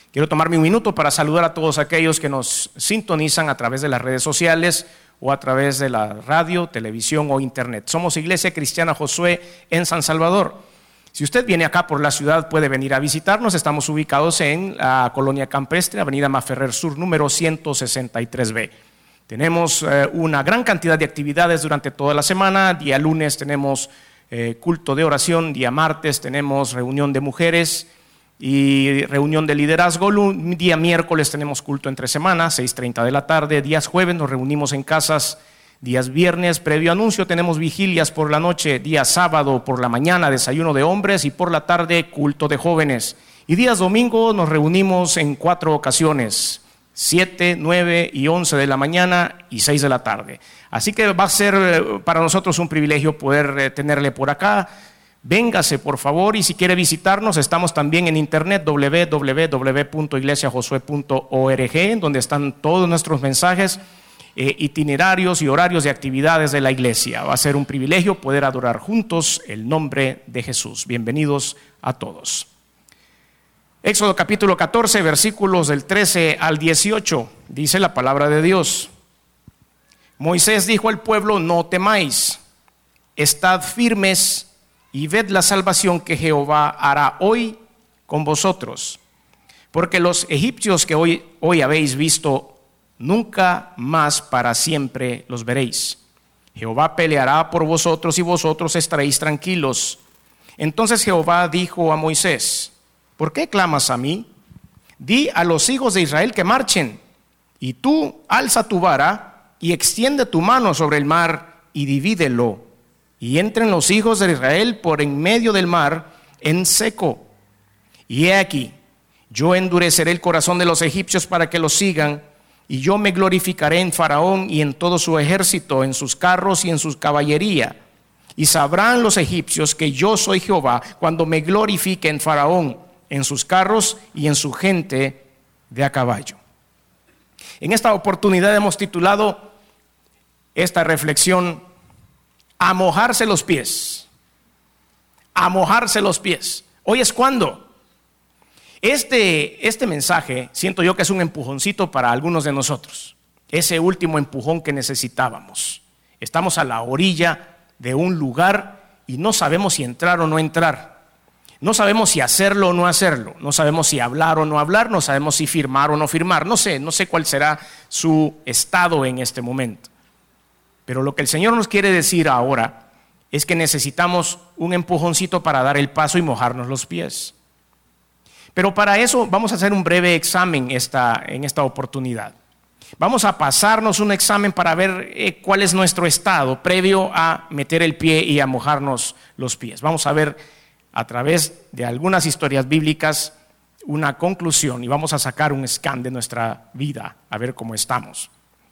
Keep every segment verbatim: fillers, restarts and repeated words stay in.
Quiero tomarme un minuto para saludar a todos aquellos que nos sintonizan a través de las redes sociales o a través de la radio, televisión o internet. Somos Iglesia Cristiana Josué en San Salvador. Si usted viene acá por la ciudad, puede venir a visitarnos. Estamos ubicados en la Colonia Campestre, Avenida Maferrer Sur, número ciento sesenta y tres B. Tenemos eh, una gran cantidad de actividades durante toda la semana. Día lunes tenemos eh, culto de oración, día martes tenemos reunión de mujeres y reunión de liderazgo. Día miércoles tenemos culto entre semana, seis treinta de la tarde. Días jueves nos reunimos en casas. Días viernes, previo anuncio, tenemos vigilias por la noche. Día sábado por la mañana, desayuno de hombres, y por la tarde, culto de jóvenes. Y días domingo nos reunimos en cuatro ocasiones, siete, nueve y once de la mañana y seis de la tarde. Así que va a ser para nosotros un privilegio poder tenerle por acá. Véngase por favor, y si quiere visitarnos, estamos también en internet, doble u doble u doble u punto iglesia josué punto org, en donde están todos nuestros mensajes, eh, itinerarios y horarios de actividades de la iglesia. Va a ser un privilegio poder adorar juntos el nombre de Jesús. Bienvenidos a todos. Éxodo capítulo catorce, versículos del trece al dieciocho, dice la palabra de Dios. Moisés dijo al pueblo: no temáis, estad firmes y ved la salvación que Jehová hará hoy con vosotros, porque los egipcios que hoy, hoy habéis visto, nunca más para siempre los veréis. Jehová peleará por vosotros y vosotros estaréis tranquilos. Entonces Jehová dijo a Moisés: ¿por qué clamas a mí? Di a los hijos de Israel que marchen, y tú alza tu vara y extiende tu mano sobre el mar y divídelo, y entren los hijos de Israel por en medio del mar en seco. Y he aquí, yo endureceré el corazón de los egipcios para que los sigan, y yo me glorificaré en Faraón y en todo su ejército, en sus carros y en su caballería. Y sabrán los egipcios que yo soy Jehová cuando me glorifique en Faraón, en sus carros y en su gente de a caballo. En esta oportunidad hemos titulado esta reflexión: a mojarse los pies. A mojarse los pies. ¿Hoy es cuándo? Este, este mensaje siento yo que es un empujoncito para algunos de nosotros. Ese último empujón que necesitábamos. Estamos a la orilla de un lugar y no sabemos si entrar o no entrar. No sabemos si hacerlo o no hacerlo. No sabemos si hablar o no hablar. No sabemos si firmar o no firmar. No sé, no sé cuál será su estado en este momento. Pero lo que el Señor nos quiere decir ahora es que necesitamos un empujoncito para dar el paso y mojarnos los pies. Pero para eso vamos a hacer un breve examen esta, en esta oportunidad. Vamos a pasarnos un examen para ver eh, cuál es nuestro estado previo a meter el pie y a mojarnos los pies. Vamos a ver a través de algunas historias bíblicas una conclusión y vamos a sacar un scan de nuestra vida, a ver cómo estamos.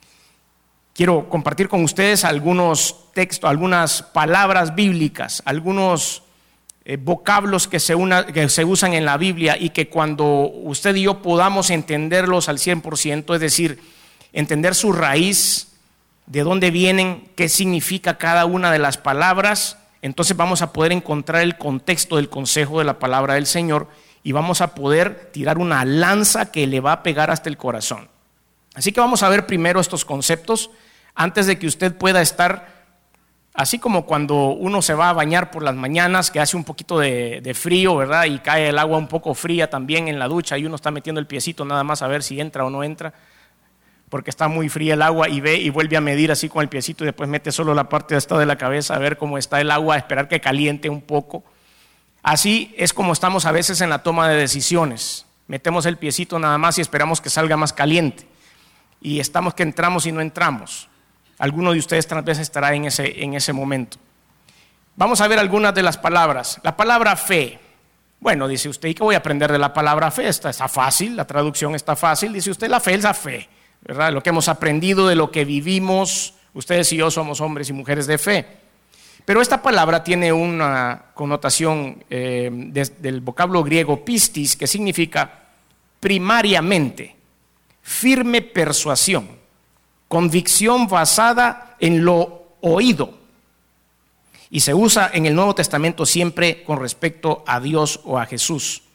Quiero compartir con ustedes algunos textos, algunas palabras bíblicas, algunos eh, vocablos que se, una, que se usan en la Biblia y que cuando usted y yo podamos entenderlos al cien por ciento, es decir, entender su raíz, de dónde vienen, qué significa cada una de las palabras, entonces vamos a poder encontrar el contexto del consejo de la palabra del Señor y vamos a poder tirar una lanza que le va a pegar hasta el corazón. Así que vamos a ver primero estos conceptos antes de que usted pueda estar, así como cuando uno se va a bañar por las mañanas, que hace un poquito de, de frío, ¿verdad? Y cae el agua un poco fría también en la ducha y uno está metiendo el piecito nada más a ver si entra o no entra, porque está muy fría el agua y ve y vuelve a medir así con el piecito y después mete solo la parte de esta de la cabeza a ver cómo está el agua, a esperar que caliente un poco. Así es como estamos a veces en la toma de decisiones. Metemos el piecito nada más y esperamos que salga más caliente. Y estamos que entramos y no entramos. Alguno de ustedes tal vez estará en ese, en ese momento. Vamos a ver algunas de las palabras. La palabra fe. Bueno, dice usted, ¿y qué voy a aprender de la palabra fe? Está, está fácil, la traducción está fácil. Dice usted, la fe es la fe, ¿verdad? Lo que hemos aprendido, de lo que vivimos. Ustedes y yo somos hombres y mujeres de fe. Pero esta palabra tiene una connotación eh, de, del vocablo griego pistis, que significa primariamente, firme persuasión, convicción basada en lo oído. Y se usa en el Nuevo Testamento siempre con respecto a Dios o a Jesús.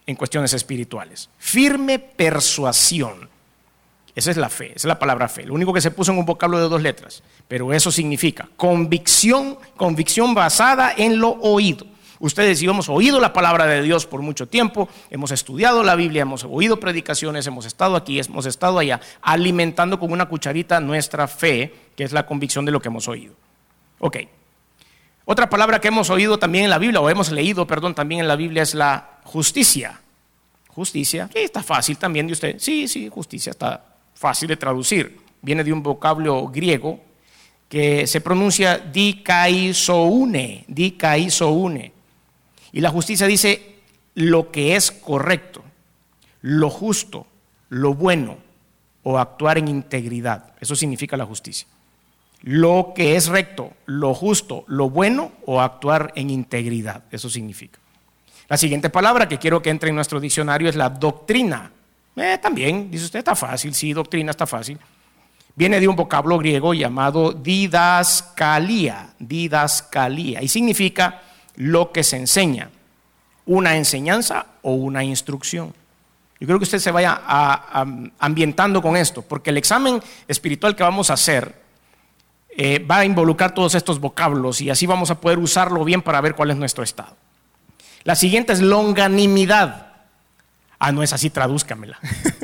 en cuestiones espirituales. Firme persuasión. Esa es la fe, esa es la palabra fe. Lo único que se puso en un vocablo de dos letras, pero eso significa convicción, convicción basada en lo oído. Ustedes y yo hemos oído la palabra de Dios por mucho tiempo, hemos estudiado la Biblia, hemos oído predicaciones, hemos estado aquí, hemos estado allá, alimentando con una cucharita nuestra fe, que es la convicción de lo que hemos oído. Ok. Otra palabra que hemos oído también en la Biblia, o hemos leído, perdón, también en la Biblia es la justicia. Justicia, que está fácil también de usted. Sí, sí, justicia está fácil de traducir. Viene de un vocablo griego que se pronuncia dikaizoune, dikaizoune. Y la justicia dice lo que es correcto, lo justo, lo bueno, o actuar en integridad. Eso significa la justicia. Lo que es recto, lo justo, lo bueno, o actuar en integridad. Eso significa. La siguiente palabra que quiero que entre en nuestro diccionario es la doctrina. Eh, también, dice usted, está fácil. Sí, doctrina está fácil. Viene de un vocablo griego llamado didascalía, didascalía, y significa lo que se enseña, una enseñanza o una instrucción. Yo creo que usted se vaya a, a, ambientando con esto, porque el examen espiritual que vamos a hacer eh, va a involucrar todos estos vocablos y así vamos a poder usarlo bien para ver cuál es nuestro estado. La siguiente es longanimidad. Ah, no es así, tradúzcamela.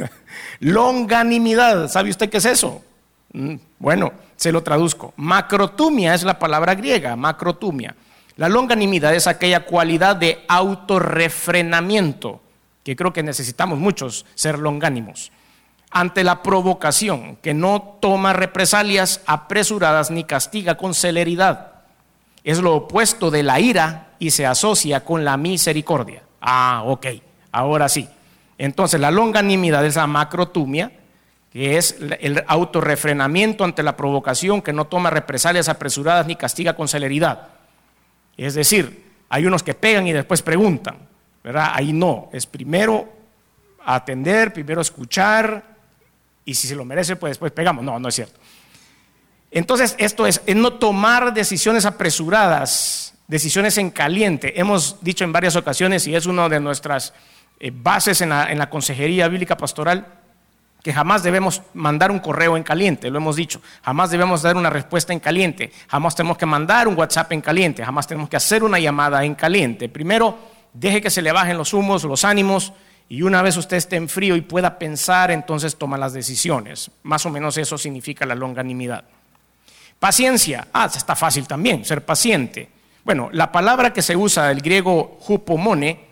Longanimidad, ¿sabe usted qué es eso? Mm, bueno, se lo traduzco. Macrotumia es la palabra griega, macrotumia. La longanimidad es aquella cualidad de autorrefrenamiento, que creo que necesitamos muchos ser longánimos, ante la provocación, que no toma represalias apresuradas ni castiga con celeridad. Es lo opuesto de la ira y se asocia con la misericordia. Ah, ok, ahora sí. Entonces la longanimidad es la macrotumia, que es el autorrefrenamiento ante la provocación, que no toma represalias apresuradas ni castiga con celeridad. Es decir, hay unos que pegan y después preguntan, ¿verdad? Ahí no, es primero atender, primero escuchar, y si se lo merece, pues después pegamos. No, no es cierto. Entonces, esto es, es no tomar decisiones apresuradas, decisiones en caliente. Hemos dicho en varias ocasiones, y es una de nuestras eh, bases en la, en la consejería bíblica pastoral, que jamás debemos mandar un correo en caliente, lo hemos dicho, jamás debemos dar una respuesta en caliente, jamás tenemos que mandar un WhatsApp en caliente, jamás tenemos que hacer una llamada en caliente. Primero, deje que se le bajen los humos, los ánimos, y una vez usted esté en frío y pueda pensar, entonces toma las decisiones. Más o menos eso significa la longanimidad. Paciencia, ah, está fácil también, ser paciente. Bueno, la palabra que se usa del griego hupomone,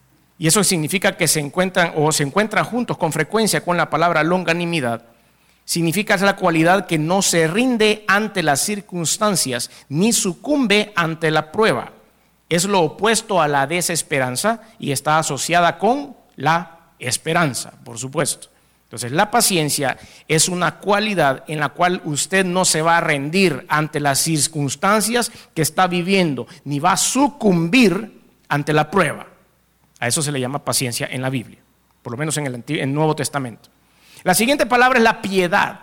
y eso significa que se encuentran o se encuentran juntos con frecuencia con la palabra longanimidad, significa es la cualidad que no se rinde ante las circunstancias ni sucumbe ante la prueba. Es lo opuesto a la desesperanza y está asociada con la esperanza, por supuesto. Entonces, la paciencia es una cualidad en la cual usted no se va a rendir ante las circunstancias que está viviendo, ni va a sucumbir ante la prueba. A eso se le llama paciencia en la Biblia, por lo menos en el, Antiguo, en el Nuevo Testamento. La siguiente palabra es la piedad.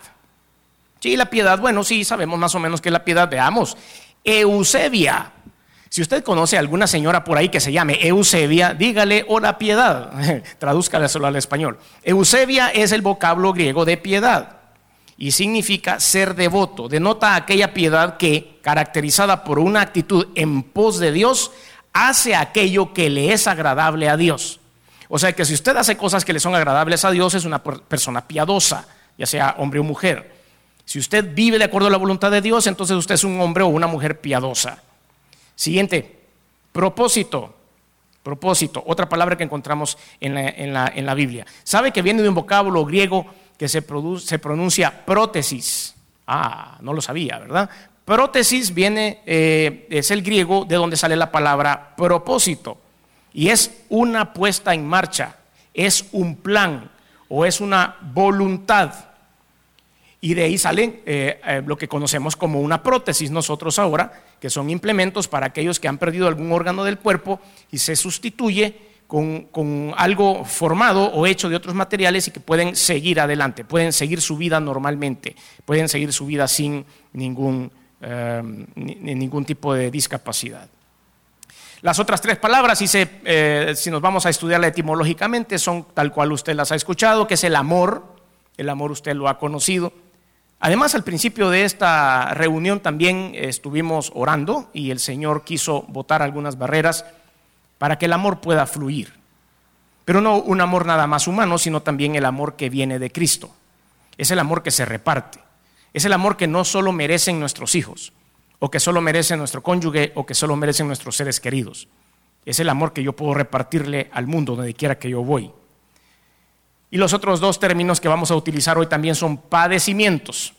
Sí, la piedad, bueno, sí, sabemos más o menos qué es la piedad. Veamos, Eusebia. Si usted conoce a alguna señora por ahí que se llame Eusebia, dígale, hola piedad, tradúzcala solo al español. Eusebia es el vocablo griego de piedad y significa ser devoto. Denota aquella piedad que, caracterizada por una actitud en pos de Dios, hace aquello que le es agradable a Dios. O sea que si usted hace cosas que le son agradables a Dios, es una persona piadosa, ya sea hombre o mujer. Si usted vive de acuerdo a la voluntad de Dios, entonces usted es un hombre o una mujer piadosa. Siguiente, propósito. Propósito, otra palabra que encontramos en la, en la, en la Biblia. ¿Sabe que viene de un vocablo griego que se, produce, se pronuncia prótesis? Ah, no lo sabía, ¿verdad? Prótesis viene, eh, es el griego de donde sale la palabra propósito. Y es una puesta en marcha, es un plan o es una voluntad. Y de ahí sale eh, eh, lo que conocemos como una prótesis nosotros ahora, que son implementos para aquellos que han perdido algún órgano del cuerpo y se sustituye con, con algo formado o hecho de otros materiales y que pueden seguir adelante, pueden seguir su vida normalmente, pueden seguir su vida sin ningún, eh, ni, ningún tipo de discapacidad. Las otras tres palabras, si, se, eh, si nos vamos a estudiarla etimológicamente, son tal cual usted las ha escuchado, que es el amor. El amor usted lo ha conocido. Además, al principio de esta reunión también estuvimos orando y el Señor quiso botar algunas barreras para que el amor pueda fluir. Pero no un amor nada más humano, sino también el amor que viene de Cristo. Es el amor que se reparte. Es el amor que no solo merecen nuestros hijos, o que solo merece nuestro cónyuge, o que solo merecen nuestros seres queridos. Es el amor que yo puedo repartirle al mundo donde quiera que yo voy. Y los otros dos términos que vamos a utilizar hoy también son padecimientos.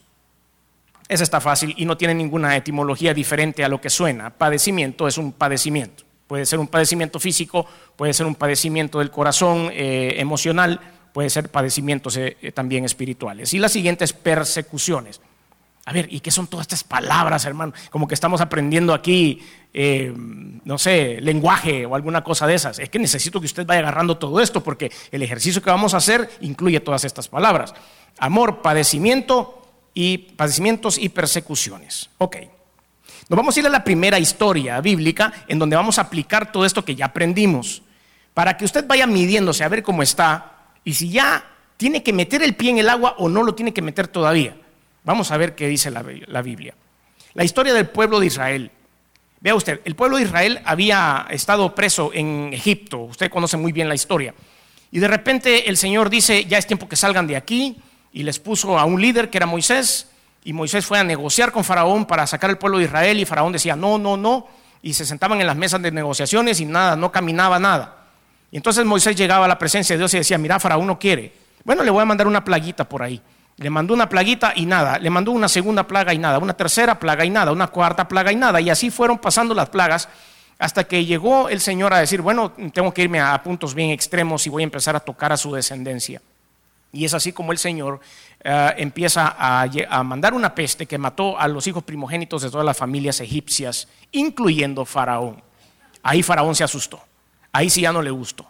Ese está fácil y no tiene ninguna etimología diferente a lo que suena. Padecimiento es un padecimiento. Puede ser un padecimiento físico, puede ser un padecimiento del corazón, eh, emocional, puede ser padecimientos eh, también espirituales. Y la siguiente es persecuciones. A ver, ¿y qué son todas estas palabras, hermano? Como que estamos aprendiendo aquí, eh, no sé, lenguaje o alguna cosa de esas. Es que necesito que usted vaya agarrando todo esto porque el ejercicio que vamos a hacer incluye todas estas palabras. Amor, padecimiento y padecimientos y persecuciones. Ok. Nos vamos a ir a la primera historia bíblica en donde vamos a aplicar todo esto que ya aprendimos. Para que usted vaya midiéndose a ver cómo está y si ya tiene que meter el pie en el agua o no lo tiene que meter todavía. Vamos a ver qué dice la, la Biblia. La historia del pueblo de Israel. Vea usted, el pueblo de Israel había estado preso en Egipto. Usted conoce muy bien la historia. Y de repente el Señor dice, ya es tiempo que salgan de aquí. Y les puso a un líder que era Moisés. Y Moisés fue a negociar con Faraón para sacar al pueblo de Israel. Y Faraón decía, no, no, no. Y se sentaban en las mesas de negociaciones y nada, no caminaba nada. Y entonces Moisés llegaba a la presencia de Dios y decía, mira, Faraón no quiere. Bueno, le voy a mandar una plaguita por ahí. Le mandó una plaguita y nada, le mandó una segunda plaga y nada, una tercera plaga y nada, una cuarta plaga y nada, y así fueron pasando las plagas hasta que llegó el Señor a decir, bueno, tengo que irme a puntos bien extremos y voy a empezar a tocar a su descendencia. Y es así como el Señor uh, empieza a, a mandar una peste que mató a los hijos primogénitos de todas las familias egipcias, incluyendo Faraón. Ahí Faraón se asustó, ahí sí ya no le gustó,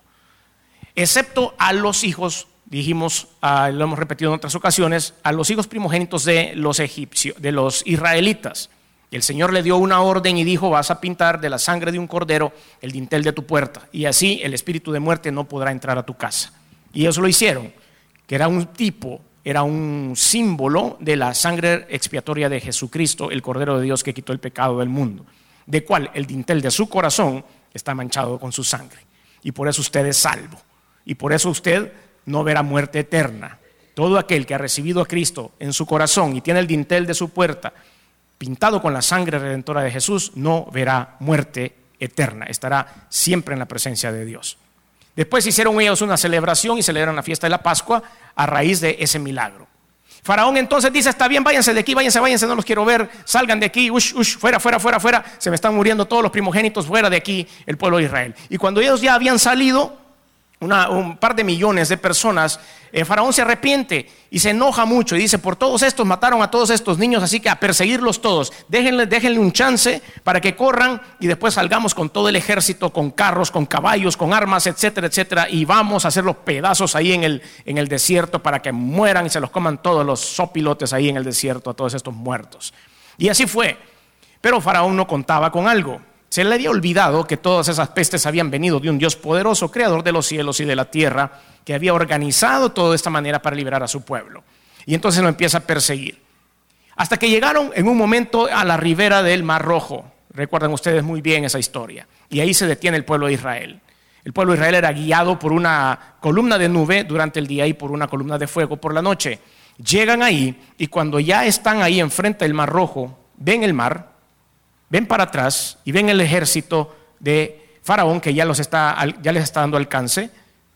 excepto a los hijos. Dijimos, uh, lo hemos repetido en otras ocasiones, a los hijos primogénitos de los egipcios, de los israelitas. El Señor le dio una orden y dijo, vas a pintar de la sangre de un cordero el dintel de tu puerta, y así el espíritu de muerte no podrá entrar a tu casa. Y ellos lo hicieron, que era un tipo, era un símbolo de la sangre expiatoria de Jesucristo, el Cordero de Dios que quitó el pecado del mundo, de cual el dintel de su corazón está manchado con su sangre. Y por eso usted es salvo, y por eso usted no verá muerte eterna. Todo aquel que ha recibido a Cristo en su corazón y tiene el dintel de su puerta pintado con la sangre redentora de Jesús, no verá muerte eterna, estará siempre en la presencia de Dios. Después hicieron ellos una celebración y celebraron la fiesta de la Pascua a raíz de ese milagro. Faraón entonces dice, está bien, váyanse de aquí, váyanse, váyanse, no los quiero ver, salgan de aquí, ush, ush, fuera, fuera, fuera, fuera, se me están muriendo todos los primogénitos, fuera de aquí el pueblo de Israel. Y cuando ellos ya habían salido, Una, un par de millones de personas, eh, Faraón se arrepiente y se enoja mucho y dice, por todos estos mataron a todos estos niños, así que a perseguirlos todos, déjenle, déjenle un chance para que corran y después salgamos con todo el ejército, con carros, con caballos, con armas, etcétera, etcétera, y vamos a hacer los pedazos ahí en el, en el desierto para que mueran y se los coman todos los sopilotes ahí en el desierto, a todos estos muertos. Y así fue, pero Faraón no contaba con algo. Se le había olvidado que todas esas pestes habían venido de un Dios poderoso, creador de los cielos y de la tierra, que había organizado todo de esta manera para liberar a su pueblo. Y entonces lo empieza a perseguir. Hasta que llegaron en un momento a la ribera del Mar Rojo. Recuerdan ustedes muy bien esa historia. Y ahí se detiene el pueblo de Israel. El pueblo de Israel era guiado por una columna de nube durante el día y por una columna de fuego por la noche. Llegan ahí y cuando ya están ahí enfrente del Mar Rojo, ven el mar, ven para atrás y ven el ejército de Faraón que ya, los está, ya les está dando alcance.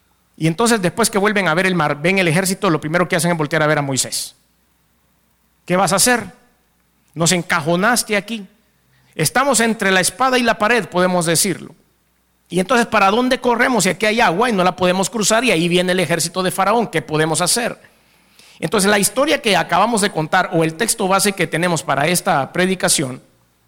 Y entonces después que vuelven a ver el mar, ven el ejército, lo primero que hacen es voltear a ver a Moisés. ¿Qué vas a hacer? Nos encajonaste aquí. Estamos entre la espada y la pared, podemos decirlo. Y entonces, ¿para dónde corremos? Si aquí hay agua y no la podemos cruzar y ahí viene el ejército de Faraón, ¿qué podemos hacer? Entonces la historia que acabamos de contar o el texto base que tenemos para esta predicación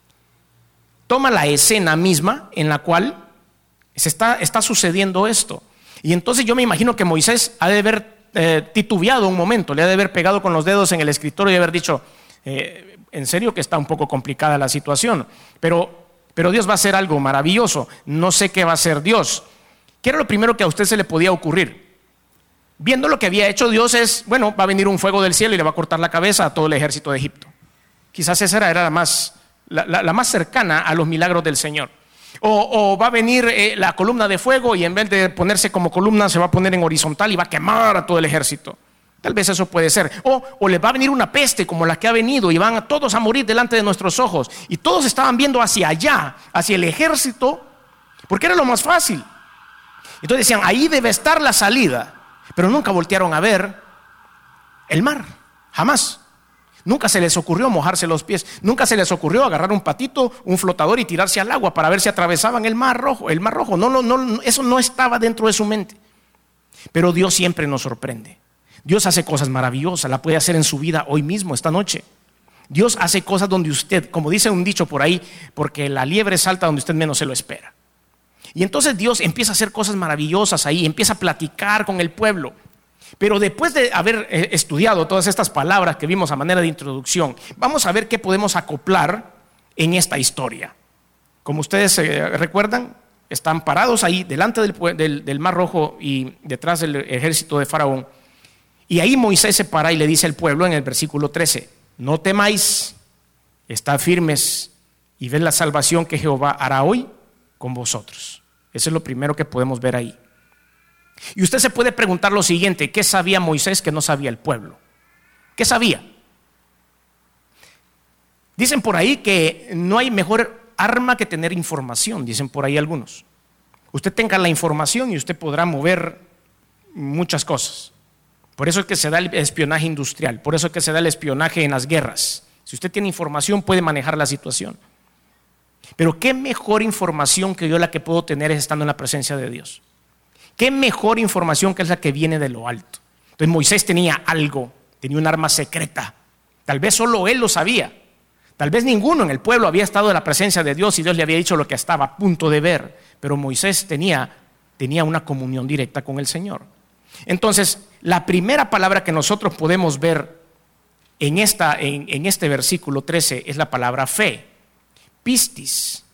toma la escena misma en la cual se está, está sucediendo esto. Y entonces yo me imagino que Moisés ha de haber eh, titubeado un momento, le ha de haber pegado con los dedos en el escritorio y haber dicho, eh, en serio que está un poco complicada la situación. Pero pero Dios va a hacer algo maravilloso. No sé qué va a hacer Dios. ¿Qué era lo primero que a usted se le podía ocurrir? Viendo lo que había hecho Dios es, bueno, va a venir un fuego del cielo y le va a cortar la cabeza a todo el ejército de Egipto. Quizás esa era, era la, más, la, la, la más cercana a los milagros del Señor. O, o va a venir eh, la columna de fuego y en vez de ponerse como columna se va a poner en horizontal y va a quemar a todo el ejército. Tal vez eso puede ser. O, o les va a venir una peste como la que ha venido y van a todos a morir delante de nuestros ojos. Y todos estaban viendo hacia allá, hacia el ejército, porque era lo más fácil. Entonces decían, ahí debe estar la salida. Pero nunca voltearon a ver el mar, jamás. Nunca se les ocurrió mojarse los pies. Nunca se les ocurrió agarrar un patito, un flotador y tirarse al agua para ver si atravesaban el mar rojo. El mar rojo, no, no, no, eso no estaba dentro de su mente. Pero Dios siempre nos sorprende. Dios hace cosas maravillosas, la puede hacer en su vida hoy mismo, esta noche. Dios hace cosas donde usted, como dice un dicho por ahí, porque la liebre salta donde usted menos se lo espera. Y entonces Dios empieza a hacer cosas maravillosas ahí, empieza a platicar con el pueblo. Pero después de haber estudiado todas estas palabras que vimos a manera de introducción, vamos a ver qué podemos acoplar en esta historia. Como ustedes eh, recuerdan, están parados ahí delante del, del, del Mar Rojo y detrás del ejército de Faraón. Y ahí Moisés se para y le dice al pueblo en el versículo trece, no temáis, estad firmes y ved la salvación que Jehová hará hoy con vosotros. Eso es lo primero que podemos ver ahí. Y usted se puede preguntar lo siguiente, ¿qué sabía Moisés que no sabía el pueblo? ¿Qué sabía? Dicen por ahí que no hay mejor arma que tener información, dicen por ahí algunos. Usted tenga la información y usted podrá mover muchas cosas. Por eso es que se da el espionaje industrial, por eso es que se da el espionaje en las guerras. Si usted tiene información puede manejar la situación. Pero qué mejor información que yo la que puedo tener es estando en la presencia de Dios. Qué mejor información que es la que viene de lo alto. Entonces Moisés tenía algo, tenía un arma secreta. Tal vez solo él lo sabía. Tal vez ninguno en el pueblo había estado en la presencia de Dios y Dios le había dicho lo que estaba a punto de ver. Pero Moisés tenía, tenía una comunión directa con el Señor. Entonces, la primera palabra que nosotros podemos ver en, esta, en, en este versículo trece es la palabra fe. Pistis,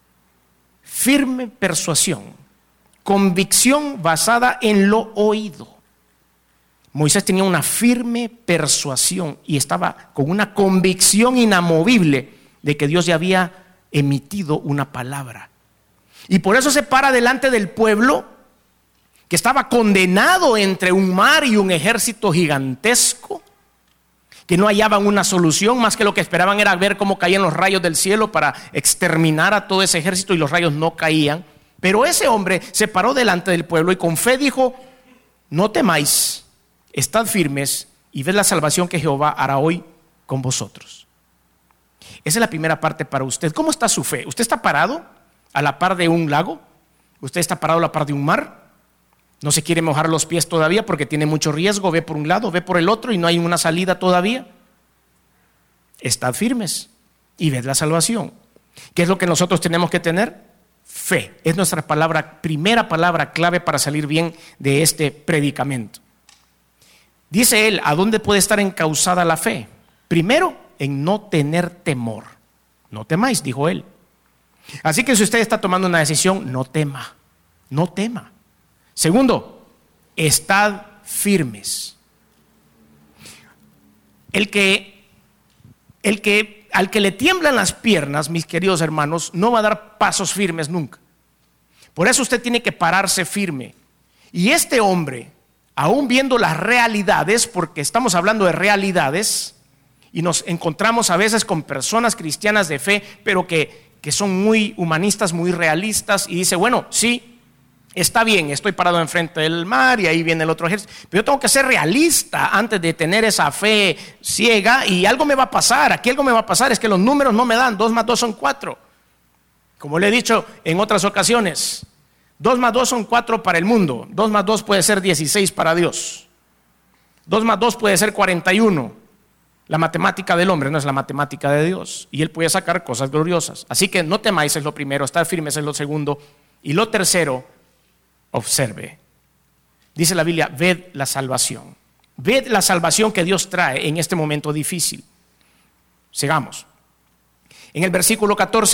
firme persuasión, convicción basada en lo oído. Moisés tenía una firme persuasión y estaba con una convicción inamovible de que Dios ya había emitido una palabra. Y por eso se para delante del pueblo que estaba condenado entre un mar y un ejército gigantesco, que no hallaban una solución, más que lo que esperaban era ver cómo caían los rayos del cielo para exterminar a todo ese ejército, y los rayos no caían. Pero ese hombre se paró delante del pueblo y con fe dijo, no temáis, estad firmes y ved la salvación que Jehová hará hoy con vosotros. Esa es la primera parte para usted. ¿Cómo está su fe? ¿Usted está parado a la par de un lago? ¿Usted está parado a la par de un mar? ¿No se quiere mojar los pies todavía porque tiene mucho riesgo? Ve por un lado, ve por el otro y no hay una salida todavía. Estad firmes y ved la salvación. ¿Qué es lo que nosotros tenemos que tener? Fe. Es nuestra palabra, primera palabra clave para salir bien de este predicamento. Dice él, ¿a dónde puede estar encauzada la fe? Primero, en no tener temor. No temáis, dijo él. Así que si usted está tomando una decisión, no tema, no tema. Segundo, estad firmes. El que, el que, al que le tiemblan las piernas, mis queridos hermanos, no va a dar pasos firmes nunca. Por eso usted tiene que pararse firme. Y este hombre, aún viendo las realidades, porque estamos hablando de realidades, y nos encontramos a veces con personas cristianas de fe, pero que, que son muy humanistas, muy realistas, y dice, bueno, sí, está bien, estoy parado enfrente del mar y ahí viene el otro ejército, pero yo tengo que ser realista antes de tener esa fe ciega y algo me va a pasar. Aquí algo me va a pasar, es que los números no me dan, dos más dos son cuatro. Como le he dicho en otras ocasiones, dos más dos son cuatro para el mundo, dos más dos puede ser dieciséis para Dios, dos más dos puede ser cuarenta y uno. La matemática del hombre no es la matemática de Dios y Él puede sacar cosas gloriosas. Así que no temáis es lo primero, estar firmes es lo segundo, y lo tercero, observe. Dice la Biblia, ved la salvación. Ved la salvación que Dios trae en este momento difícil. Sigamos. En el versículo catorce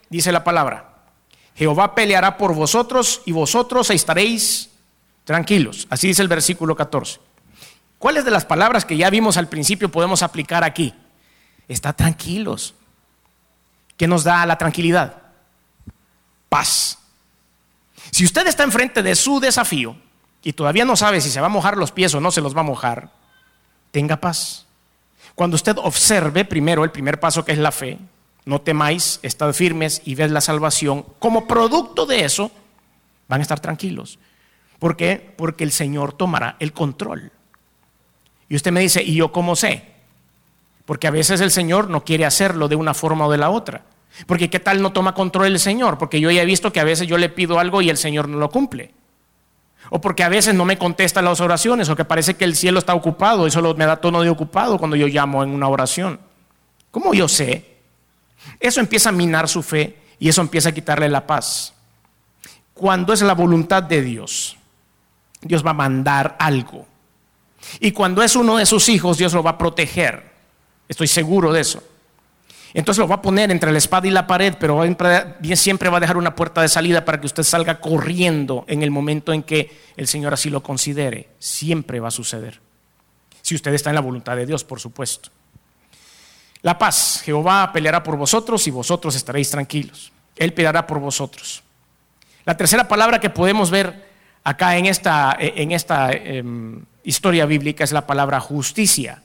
dice la palabra: Jehová peleará por vosotros y vosotros estaréis tranquilos. Así dice el versículo catorce. ¿Cuáles de las palabras que ya vimos al principio podemos aplicar aquí? Está tranquilos. ¿Qué nos da la tranquilidad? Paz. Si usted está enfrente de su desafío y todavía no sabe si se va a mojar los pies o no se los va a mojar, tenga paz. Cuando usted observe primero el primer paso, que es la fe, no temáis, estad firmes y ved la salvación, como producto de eso van a estar tranquilos. ¿Por qué? Porque el Señor tomará el control. Y usted me dice: ¿y yo cómo sé? Porque a veces el Señor no quiere hacerlo de una forma o de la otra. Porque ¿qué tal no toma control el Señor? Porque yo ya he visto que a veces yo le pido algo y el Señor no lo cumple. O porque a veces no me contesta las oraciones, o que parece que el cielo está ocupado y solo me da tono de ocupado cuando yo llamo en una oración. ¿Cómo yo sé? Eso empieza a minar su fe y eso empieza a quitarle la paz. Cuando es la voluntad de Dios, Dios va a mandar algo. Y cuando es uno de sus hijos, Dios lo va a proteger. Estoy seguro de eso. Entonces lo va a poner entre la espada y la pared, pero siempre va a dejar una puerta de salida para que usted salga corriendo en el momento en que el Señor así lo considere. Siempre va a suceder. Si usted está en la voluntad de Dios, por supuesto. La paz. Jehová peleará por vosotros y vosotros estaréis tranquilos. Él peleará por vosotros. La tercera palabra que podemos ver acá en esta, en esta eh, historia bíblica es la palabra justicia.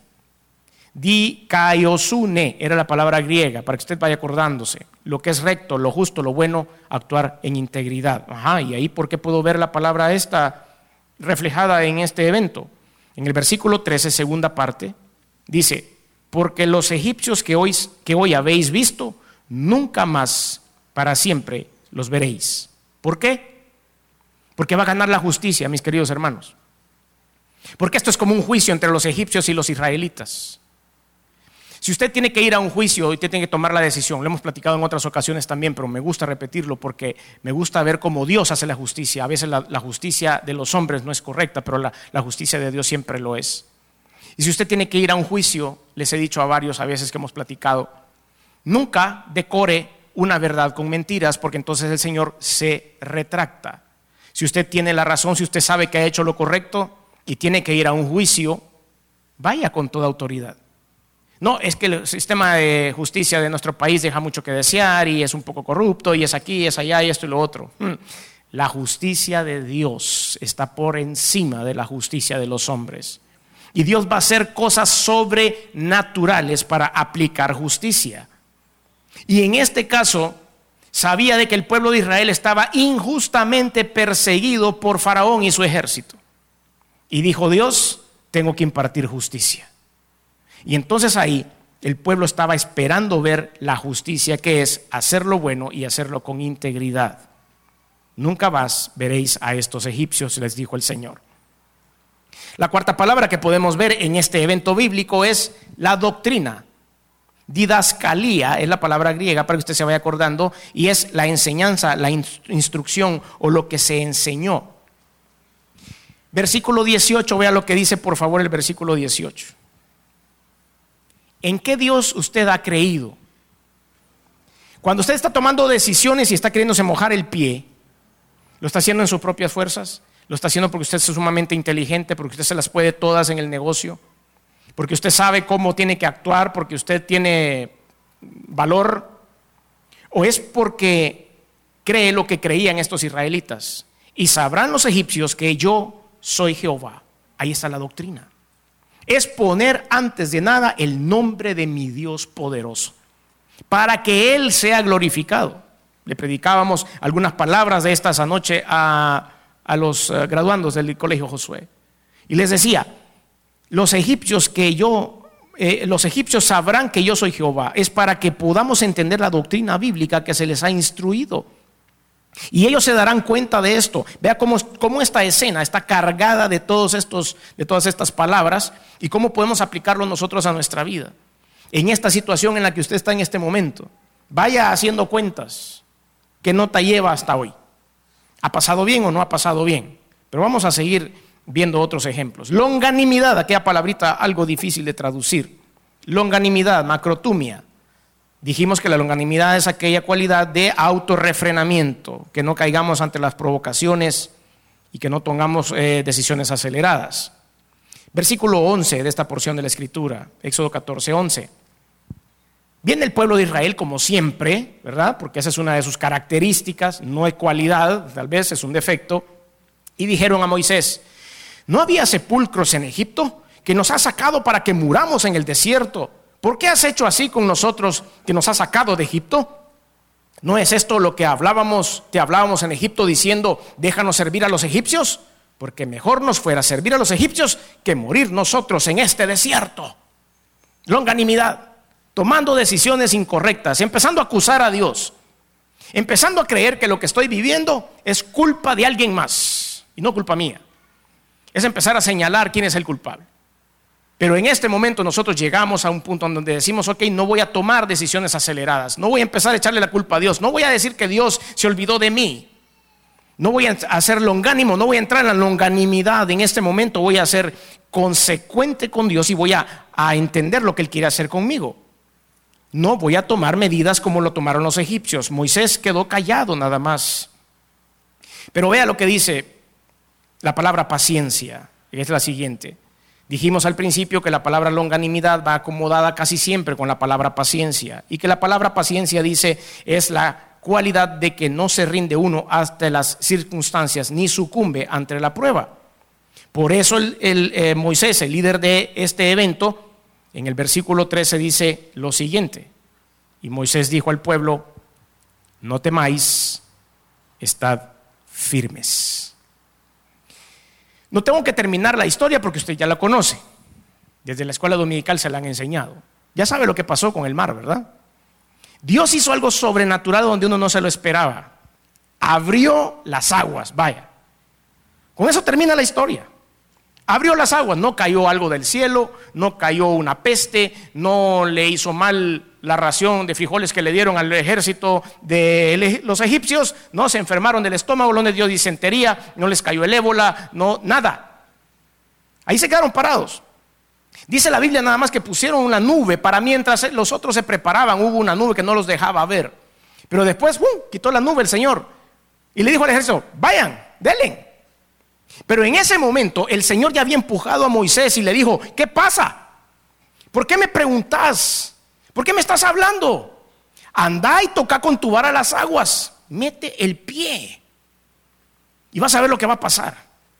Dikaiosune era la palabra griega, para que usted vaya acordándose. Lo que es recto, lo justo, lo bueno, actuar en integridad. Ajá, y ahí, ¿por qué puedo ver la palabra esta reflejada en este evento? En el versículo trece, segunda parte, dice: porque los egipcios que hoy, que hoy habéis visto, nunca más para siempre los veréis. ¿Por qué? Porque va a ganar la justicia, mis queridos hermanos. Porque esto es como un juicio entre los egipcios y los israelitas. Si usted tiene que ir a un juicio y usted tiene que tomar la decisión, lo hemos platicado en otras ocasiones también, pero me gusta repetirlo porque me gusta ver cómo Dios hace la justicia. A veces la, la justicia de los hombres no es correcta, pero la, la justicia de Dios siempre lo es. Y si usted tiene que ir a un juicio, les he dicho a varios a veces que hemos platicado, nunca decore una verdad con mentiras, porque entonces el Señor se retracta. Si usted tiene la razón, si usted sabe que ha hecho lo correcto y tiene que ir a un juicio, vaya con toda autoridad. No, es que el sistema de justicia de nuestro país deja mucho que desear y es un poco corrupto y es aquí, es allá y esto y lo otro. La justicia de Dios está por encima de la justicia de los hombres. Y Dios va a hacer cosas sobrenaturales para aplicar justicia. Y en este caso, sabía de que el pueblo de Israel estaba injustamente perseguido por Faraón y su ejército. Y dijo Dios: tengo que impartir justicia. Y entonces ahí el pueblo estaba esperando ver la justicia, que es hacer lo bueno y hacerlo con integridad. Nunca más veréis a estos egipcios, les dijo el Señor. La cuarta palabra que podemos ver en este evento bíblico es la doctrina. Didascalía es la palabra griega, para que usted se vaya acordando, y es la enseñanza, la instrucción o lo que se enseñó. Versículo dieciocho, vea lo que dice por favor el versículo dieciocho. ¿En qué Dios usted ha creído? Cuando usted está tomando decisiones y está queriéndose mojar el pie, ¿lo está haciendo en sus propias fuerzas? ¿Lo está haciendo porque usted es sumamente inteligente, porque usted se las puede todas en el negocio? ¿Porque usted sabe cómo tiene que actuar, porque usted tiene valor? ¿O es porque cree lo que creían estos israelitas? Y sabrán los egipcios que yo soy Jehová. Ahí está la doctrina. Es poner antes de nada el nombre de mi Dios poderoso, para que Él sea glorificado. Le predicábamos algunas palabras de estas anoche a, a los graduandos del colegio Josué. Y les decía, los egipcios que yo, eh, los egipcios sabrán que yo soy Jehová. Es para que podamos entender la doctrina bíblica que se les ha instruido. Y ellos se darán cuenta de esto. Vea cómo, cómo esta escena está cargada de, todos estos, de todas estas palabras y cómo podemos aplicarlo nosotros a nuestra vida. En esta situación en la que usted está en este momento, vaya haciendo cuentas. ¿Qué nota lleva hasta hoy? ¿Ha pasado bien o no ha pasado bien? Pero vamos a seguir viendo otros ejemplos. Longanimidad, aquella palabrita algo difícil de traducir. Longanimidad, macrotumia. Dijimos que la longanimidad es aquella cualidad de autorrefrenamiento, que no caigamos ante las provocaciones y que no tomamos eh, decisiones aceleradas. Versículo once de esta porción de la Escritura, Éxodo catorce, once. Viene el pueblo de Israel como siempre, ¿verdad? Porque esa es una de sus características, no es cualidad, tal vez es un defecto. Y dijeron a Moisés: ¿no había sepulcros en Egipto que nos has sacado para que muramos en el desierto? ¿Por qué has hecho así con nosotros que nos has sacado de Egipto? ¿No es esto lo que hablábamos, te hablábamos en Egipto diciendo: déjanos servir a los egipcios? Porque mejor nos fuera servir a los egipcios que morir nosotros en este desierto. Longanimidad, tomando decisiones incorrectas, empezando a acusar a Dios, empezando a creer que lo que estoy viviendo es culpa de alguien más y no culpa mía. Es empezar a señalar quién es el culpable. Pero en este momento nosotros llegamos a un punto en donde decimos: ok, no voy a tomar decisiones aceleradas, no voy a empezar a echarle la culpa a Dios, no voy a decir que Dios se olvidó de mí, no voy a ser longánimo, no voy a entrar en la longanimidad. En este momento voy a ser consecuente con Dios y voy a, a entender lo que Él quiere hacer conmigo. No voy a tomar medidas como lo tomaron los egipcios. Moisés quedó callado nada más. Pero vea lo que dice la palabra paciencia, que es la siguiente. Dijimos al principio que la palabra longanimidad va acomodada casi siempre con la palabra paciencia, y que la palabra paciencia, dice, es la cualidad de que no se rinde uno ante las circunstancias ni sucumbe ante la prueba. Por eso el, el, eh, Moisés, el líder de este evento, en el versículo trece dice lo siguiente: y Moisés dijo al pueblo: no temáis, estad firmes. No tengo que terminar la historia porque usted ya la conoce. Desde la escuela dominical se la han enseñado. Ya sabe lo que pasó con el mar, ¿verdad? Dios hizo algo sobrenatural donde uno no se lo esperaba. Abrió las aguas, vaya. Con eso termina la historia. Abrió las aguas, no cayó algo del cielo, no cayó una peste, no le hizo mal la ración de frijoles que le dieron al ejército de los egipcios, no se enfermaron del estómago, no les dio disentería, no les cayó el ébola, no, nada. Ahí se quedaron parados. Dice la Biblia nada más que pusieron una nube para mientras los otros se preparaban, hubo una nube que no los dejaba ver. Pero después, ¡bum!, quitó la nube el Señor y le dijo al ejército: vayan, denle. Pero en ese momento el Señor ya había empujado a Moisés y le dijo: ¿qué pasa? ¿Por qué me preguntas? ¿Por qué me estás hablando? Anda y toca con tu vara las aguas, mete el pie y vas a ver lo que va a pasar.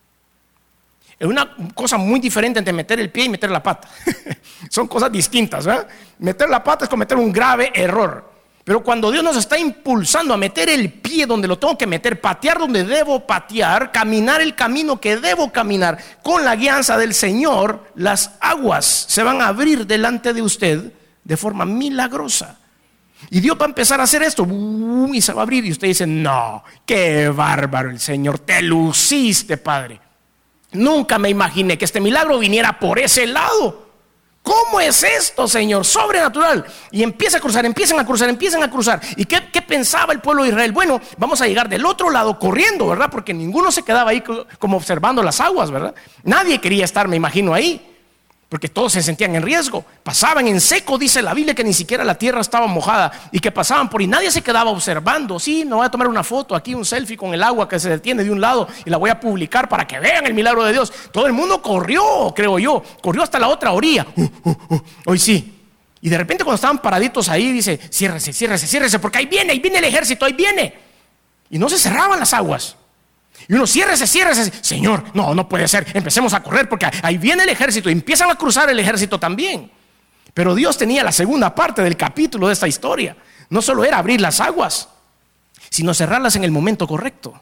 Es una cosa muy diferente entre meter el pie y meter la pata. Son cosas distintas, ¿verdad? Meter la pata es cometer un grave error. Pero cuando Dios nos está impulsando a meter el pie donde lo tengo que meter, patear donde debo patear, caminar el camino que debo caminar, con la guianza del Señor, las aguas se van a abrir delante de usted de forma milagrosa. Y Dios va a empezar a hacer esto, y se va a abrir, y usted dice: no, qué bárbaro el Señor, te luciste, Padre. Nunca me imaginé que este milagro viniera por ese lado. ¿Cómo es esto, Señor? Sobrenatural. Y empieza a cruzar, empiezan a cruzar, empiezan a cruzar. ¿Y qué, qué pensaba el pueblo de Israel? Bueno, vamos a llegar del otro lado corriendo, ¿verdad? Porque ninguno se quedaba ahí como observando las aguas, ¿verdad? Nadie quería estar, me imagino, ahí, porque todos se sentían en riesgo. Pasaban en seco, dice la Biblia, que ni siquiera la tierra estaba mojada y que pasaban por y nadie se quedaba observando. Sí, me voy a tomar una foto aquí, un selfie con el agua que se detiene de un lado y la voy a publicar para que vean el milagro de Dios. Todo el mundo corrió, creo yo, corrió hasta la otra orilla. Uh, uh, uh, hoy sí. Y de repente cuando estaban paraditos ahí, dice: ciérrese, ciérrese, ciérrese, porque ahí viene, ahí viene el ejército, ahí viene. Y no se cerraban las aguas. Y uno: ciérrese, ciérrese. Señor, no, no puede ser, empecemos a correr porque ahí viene el ejército. Y empiezan a cruzar el ejército también. Pero Dios tenía la segunda parte del capítulo de esta historia. No solo era abrir las aguas, sino cerrarlas en el momento correcto.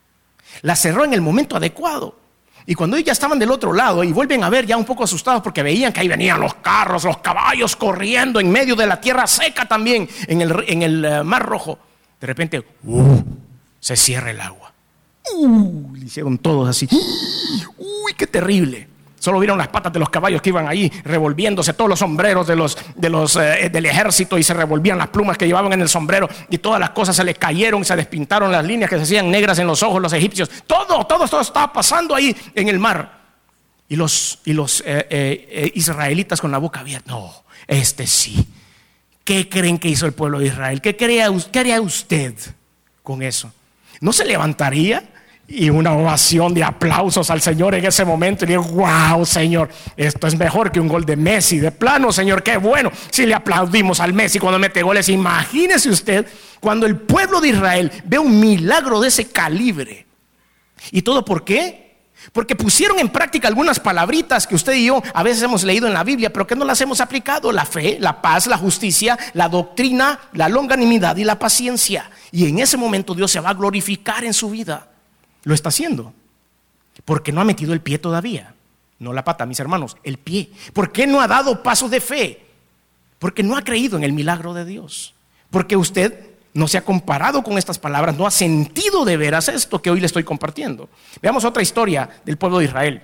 Las cerró en el momento adecuado. Y cuando ellos ya estaban del otro lado y vuelven a ver ya un poco asustados porque veían que ahí venían los carros, los caballos corriendo en medio de la tierra seca también, en el, en el Mar Rojo, de repente uh, se cierra el agua. Uh, le hicieron todos así. Uy, qué terrible. Solo vieron las patas de los caballos que iban ahí revolviéndose, todos los sombreros de los, de los, eh, del ejército, y se revolvían las plumas que llevaban en el sombrero, y todas las cosas se les cayeron, se despintaron las líneas que se hacían negras en los ojos los egipcios. Todo, todo, todo estaba pasando ahí en el mar. Y los, y los eh, eh, israelitas con la boca abierta: no, este sí, ¿Qué creen que hizo el pueblo de Israel? ¿Qué, quería, qué haría usted con eso? ¿No se levantaría y una ovación de aplausos al Señor en ese momento y diría, wow, Señor, esto es mejor que un gol de Messi? De plano, Señor, qué bueno. Si le aplaudimos al Messi cuando mete goles, imagínese usted cuando el pueblo de Israel ve un milagro de ese calibre. ¿Y todo por qué? Porque pusieron en práctica algunas palabritas que usted y yo a veces hemos leído en la Biblia, pero que no las hemos aplicado: la fe, la paz, la justicia, la doctrina, la longanimidad y la paciencia. Y en ese momento Dios se va a glorificar en su vida. Lo está haciendo porque no ha metido el pie todavía. No la pata, mis hermanos, el pie. ¿Por qué no ha dado pasos de fe? Porque no ha creído en el milagro de Dios. Porque usted no se ha comparado con estas palabras, no ha sentido de veras esto que hoy le estoy compartiendo. Veamos otra historia del pueblo de Israel.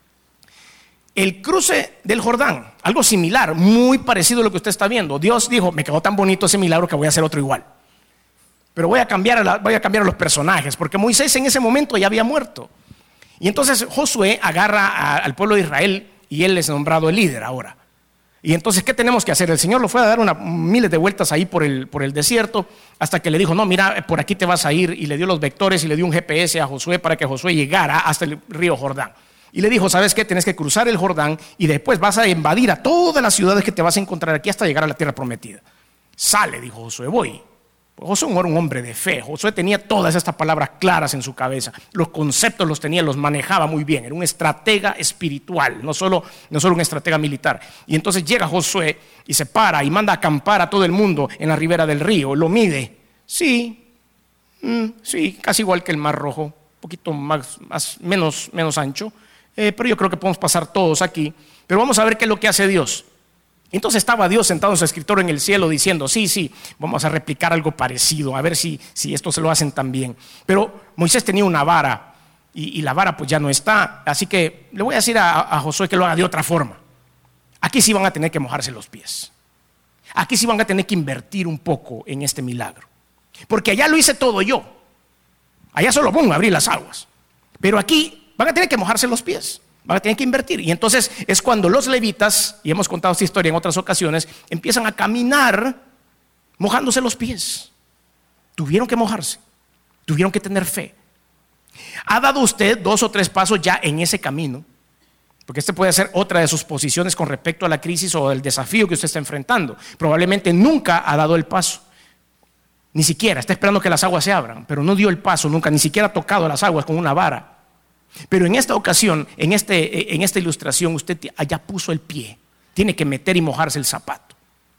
El cruce del Jordán, algo similar, muy parecido a lo que usted está viendo. Dios dijo, me quedó tan bonito ese milagro que voy a hacer otro igual. Pero voy a cambiar a, la, voy a cambiar a los personajes, porque Moisés en ese momento ya había muerto. Y entonces Josué agarra a, al pueblo de Israel y él es nombrado el líder ahora. Y entonces, ¿qué tenemos que hacer? El Señor lo fue a dar una, miles de vueltas ahí por el, por el desierto, hasta que le dijo, no, mira, por aquí te vas a ir. Y le dio los vectores y le dio un G P S a Josué para que Josué llegara hasta el río Jordán. Y le dijo, ¿sabes qué? Tienes que cruzar el Jordán y después vas a invadir a todas las ciudades que te vas a encontrar aquí hasta llegar a la tierra prometida. Sale, dijo Josué, voy. Josué era un hombre de fe. Josué tenía todas estas palabras claras en su cabeza. Los conceptos los tenía, los manejaba muy bien. Era un estratega espiritual, no solo, no solo un estratega militar. Y entonces llega Josué y se para y manda a acampar a todo el mundo en la ribera del río. Lo mide. Sí, mm, sí, casi igual que el Mar Rojo, un poquito más, más menos, menos ancho. Eh, pero yo creo que podemos pasar todos aquí. Pero vamos a ver qué es lo que hace Dios. Entonces estaba Dios sentado en su escritorio en el cielo diciendo, sí, sí, vamos a replicar algo parecido, a ver si, si esto se lo hacen también. Pero Moisés tenía una vara y, y la vara pues ya no está, así que le voy a decir a, a Josué que lo haga de otra forma. Aquí sí van a tener que mojarse los pies. Aquí sí van a tener que invertir un poco en este milagro. Porque allá lo hice todo yo. Allá solo pongo a abrir las aguas. Pero aquí van a tener que mojarse los pies. Van a tener que invertir. Y entonces es cuando los levitas, y hemos contado esta historia en otras ocasiones, empiezan a caminar mojándose los pies. Tuvieron que mojarse, tuvieron que tener fe. ¿Ha dado usted dos o tres pasos ya en ese camino? Porque este puede ser otra de sus posiciones con respecto a la crisis o el desafío que usted está enfrentando. Probablemente nunca ha dado el paso. Ni siquiera, está esperando que las aguas se abran, pero no dio el paso nunca, ni siquiera ha tocado las aguas con una vara. Pero en esta ocasión, en, este, en esta ilustración, usted allá puso el pie. Tiene que meter y mojarse el zapato.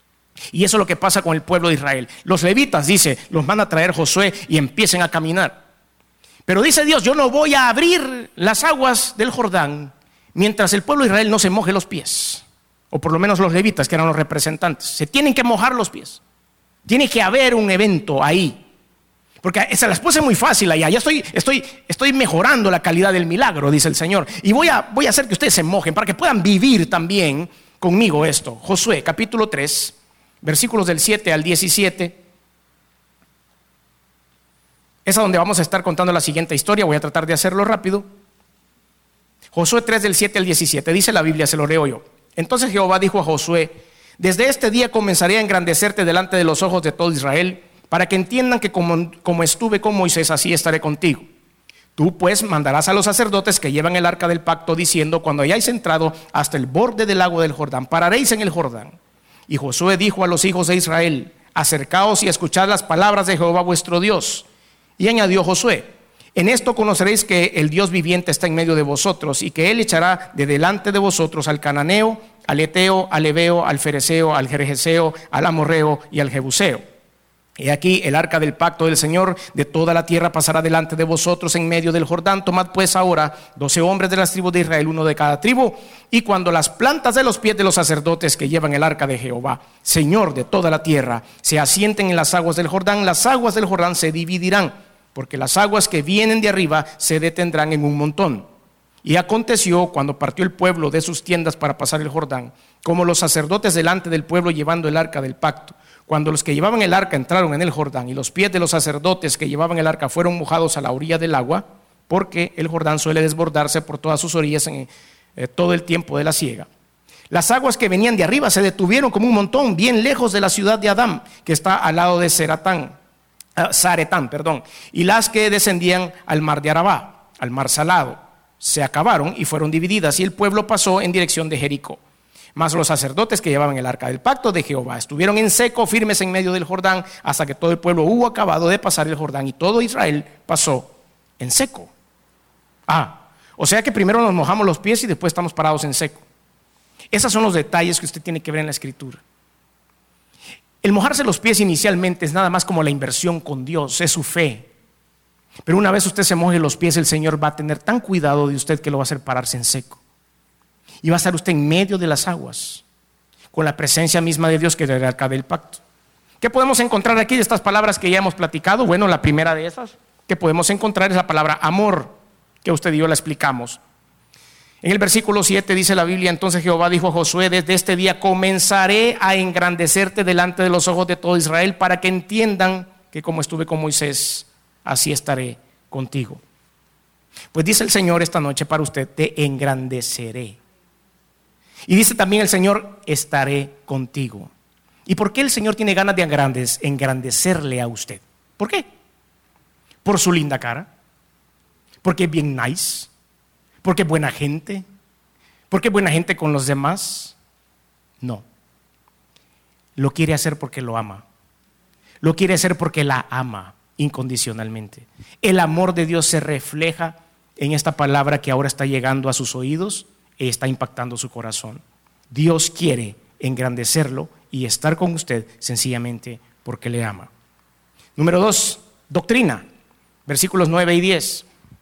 Y eso es lo que pasa con el pueblo de Israel. Los levitas, dice, los van a traer Josué y empiecen a caminar. Pero dice Dios, yo no voy a abrir las aguas del Jordán mientras el pueblo de Israel no se moje los pies. O por lo menos los levitas, que eran los representantes. Se tienen que mojar los pies. Tiene que haber un evento ahí. Porque se las puse muy fácil allá. Ya estoy, estoy, estoy mejorando la calidad del milagro, dice el Señor. Y voy a, voy a hacer que ustedes se mojen para que puedan vivir también conmigo esto. Josué, capítulo tres, versículos del siete al diecisiete. Es a donde vamos a estar contando la siguiente historia. Voy a tratar de hacerlo rápido. Josué tres, del siete al diecisiete. Dice la Biblia, se lo leo yo. Entonces Jehová dijo a Josué, desde este día comenzaré a engrandecerte delante de los ojos de todo Israel, para que entiendan que como, como estuve con Moisés, así estaré contigo. Tú pues mandarás a los sacerdotes que llevan el arca del pacto, diciendo, cuando hayáis entrado hasta el borde del lago del Jordán, pararéis en el Jordán. Y Josué dijo a los hijos de Israel, acercaos y escuchad las palabras de Jehová vuestro Dios. Y añadió Josué, en esto conoceréis que el Dios viviente está en medio de vosotros, y que él echará de delante de vosotros al cananeo, al eteo, al heveo, al fereceo, al gergeseo, al amorreo y al jebuseo. He aquí el arca del pacto del Señor de toda la tierra pasará delante de vosotros en medio del Jordán. Tomad pues ahora doce hombres de las tribus de Israel, uno de cada tribu, y cuando las plantas de los pies de los sacerdotes que llevan el arca de Jehová, Señor de toda la tierra, se asienten en las aguas del Jordán, las aguas del Jordán se dividirán, porque las aguas que vienen de arriba se detendrán en un montón. Y aconteció cuando partió el pueblo de sus tiendas para pasar el Jordán, como los sacerdotes delante del pueblo llevando el arca del pacto, cuando los que llevaban el arca entraron en el Jordán y los pies de los sacerdotes que llevaban el arca fueron mojados a la orilla del agua, porque el Jordán suele desbordarse por todas sus orillas en eh, todo el tiempo de la siega. Las aguas que venían de arriba se detuvieron como un montón, bien lejos de la ciudad de Adán, que está al lado de Zeratán, uh, Zaretán, perdón. Y las que descendían al mar de Arabá, al mar salado, se acabaron y fueron divididas, y el pueblo pasó en dirección de Jericó. Mas los sacerdotes que llevaban el arca del pacto de Jehová estuvieron en seco, firmes en medio del Jordán, hasta que todo el pueblo hubo acabado de pasar el Jordán, y todo Israel pasó en seco. Ah, o sea que primero nos mojamos los pies y después estamos parados en seco. Esos son los detalles que usted tiene que ver en la Escritura. El mojarse los pies inicialmente es nada más como la inversión con Dios, es su fe. Pero una vez usted se moje los pies, el Señor va a tener tan cuidado de usted que lo va a hacer pararse en seco. Y va a estar usted en medio de las aguas, con la presencia misma de Dios, que es el arca del pacto. ¿Qué podemos encontrar aquí de estas palabras que ya hemos platicado? Bueno, la primera de esas que podemos encontrar es la palabra amor, que usted y yo la explicamos. En el versículo siete dice la Biblia: entonces Jehová dijo a Josué: desde este día comenzaré a engrandecerte delante de los ojos de todo Israel, para que entiendan que como estuve con Moisés, así estaré contigo. Pues dice el Señor esta noche para usted: te engrandeceré. Y dice también el Señor: estaré contigo. ¿Y por qué el Señor tiene ganas de engrandecerle a usted? ¿Por qué? Por su linda cara, porque es bien nice, porque es buena gente, porque es buena gente con los demás. No, lo quiere hacer porque lo ama, lo quiere hacer porque la ama incondicionalmente. El amor de Dios se refleja en esta palabra que ahora está llegando a sus oídos y está impactando su corazón. Dios quiere engrandecerlo y estar con usted sencillamente porque le ama. Número dos, doctrina, versículos nueve y diez.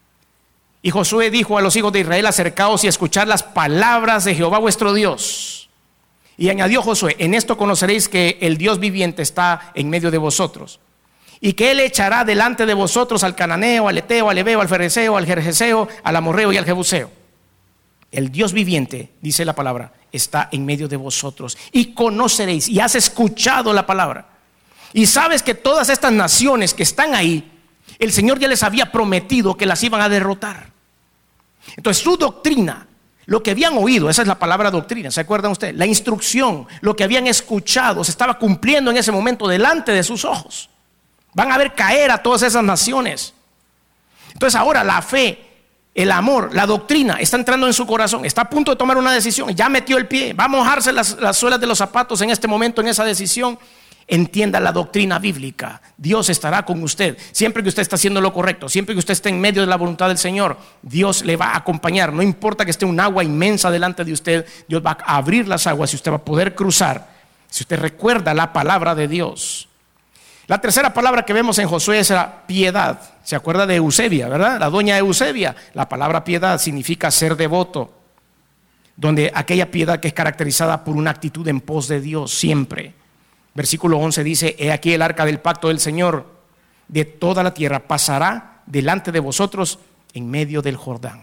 Y Josué dijo a los hijos de Israel: acercaos y escuchad las palabras de Jehová vuestro Dios. Y añadió Josué: en esto conoceréis que el Dios viviente está en medio de vosotros, y que Él echará delante de vosotros al cananeo, al eteo, al ebeo, al fereceo, al gergeseo, al amorreo y al jebuseo. El Dios viviente, dice la palabra, está en medio de vosotros, y conoceréis, y has escuchado la palabra, y sabes que todas estas naciones que están ahí, el Señor ya les había prometido que las iban a derrotar. Entonces su doctrina, lo que habían oído, esa es la palabra doctrina, ¿se acuerdan ustedes? La instrucción, lo que habían escuchado, se estaba cumpliendo en ese momento delante de sus ojos. Van a ver caer a todas esas naciones. Entonces ahora la fe, el amor, la doctrina está entrando en su corazón, está a punto de tomar una decisión, ya metió el pie, va a mojarse las, las suelas de los zapatos en este momento, en esa decisión. Entienda la doctrina bíblica. Dios estará con usted siempre que usted está haciendo lo correcto, siempre que usted esté en medio de la voluntad del Señor. Dios le va a acompañar. No importa que esté un agua inmensa delante de usted, Dios va a abrir las aguas y usted va a poder cruzar, si usted recuerda la palabra de Dios. La tercera palabra que vemos en Josué es la piedad. Se acuerda de Eusebia, ¿verdad? La doña Eusebia. La palabra piedad significa ser devoto, donde aquella piedad que es caracterizada por una actitud en pos de Dios siempre. Versículo once dice: he aquí el arca del pacto del Señor de toda la tierra pasará delante de vosotros en medio del Jordán.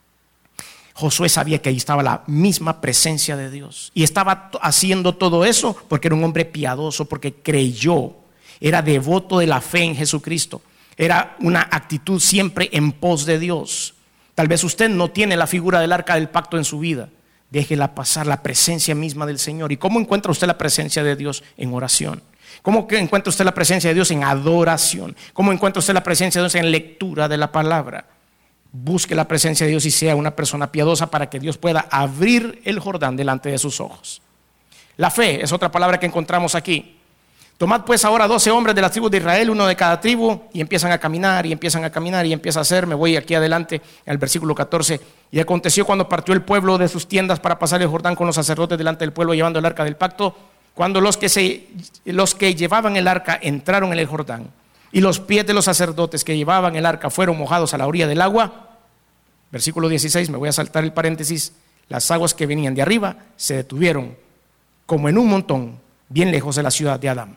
Josué sabía que ahí estaba la misma presencia de Dios, y estaba haciendo todo eso porque era un hombre piadoso, porque creyó, era devoto de la fe en Jesucristo, era una actitud siempre en pos de Dios. Tal vez usted no tiene la figura del arca del pacto en su vida. Déjela pasar, la presencia misma del Señor. ¿Y cómo encuentra usted la presencia de Dios? En oración. ¿Cómo encuentra usted la presencia de Dios? En adoración. ¿Cómo encuentra usted la presencia de Dios? En lectura de la palabra. Busque la presencia de Dios y sea una persona piadosa para que Dios pueda abrir el Jordán delante de sus ojos. La fe es otra palabra que encontramos aquí. Tomad pues ahora doce hombres de las tribus de Israel, uno de cada tribu, y empiezan a caminar, y empiezan a caminar, y empieza a hacer, me voy aquí adelante, al versículo catorce. Y aconteció cuando partió el pueblo de sus tiendas para pasar el Jordán con los sacerdotes delante del pueblo llevando el arca del pacto, cuando los que, se, los que llevaban el arca entraron en el Jordán, y los pies de los sacerdotes que llevaban el arca fueron mojados a la orilla del agua. Versículo dieciséis, me voy a saltar el paréntesis. Las aguas que venían de arriba se detuvieron como en un montón, bien lejos de la ciudad de Adán.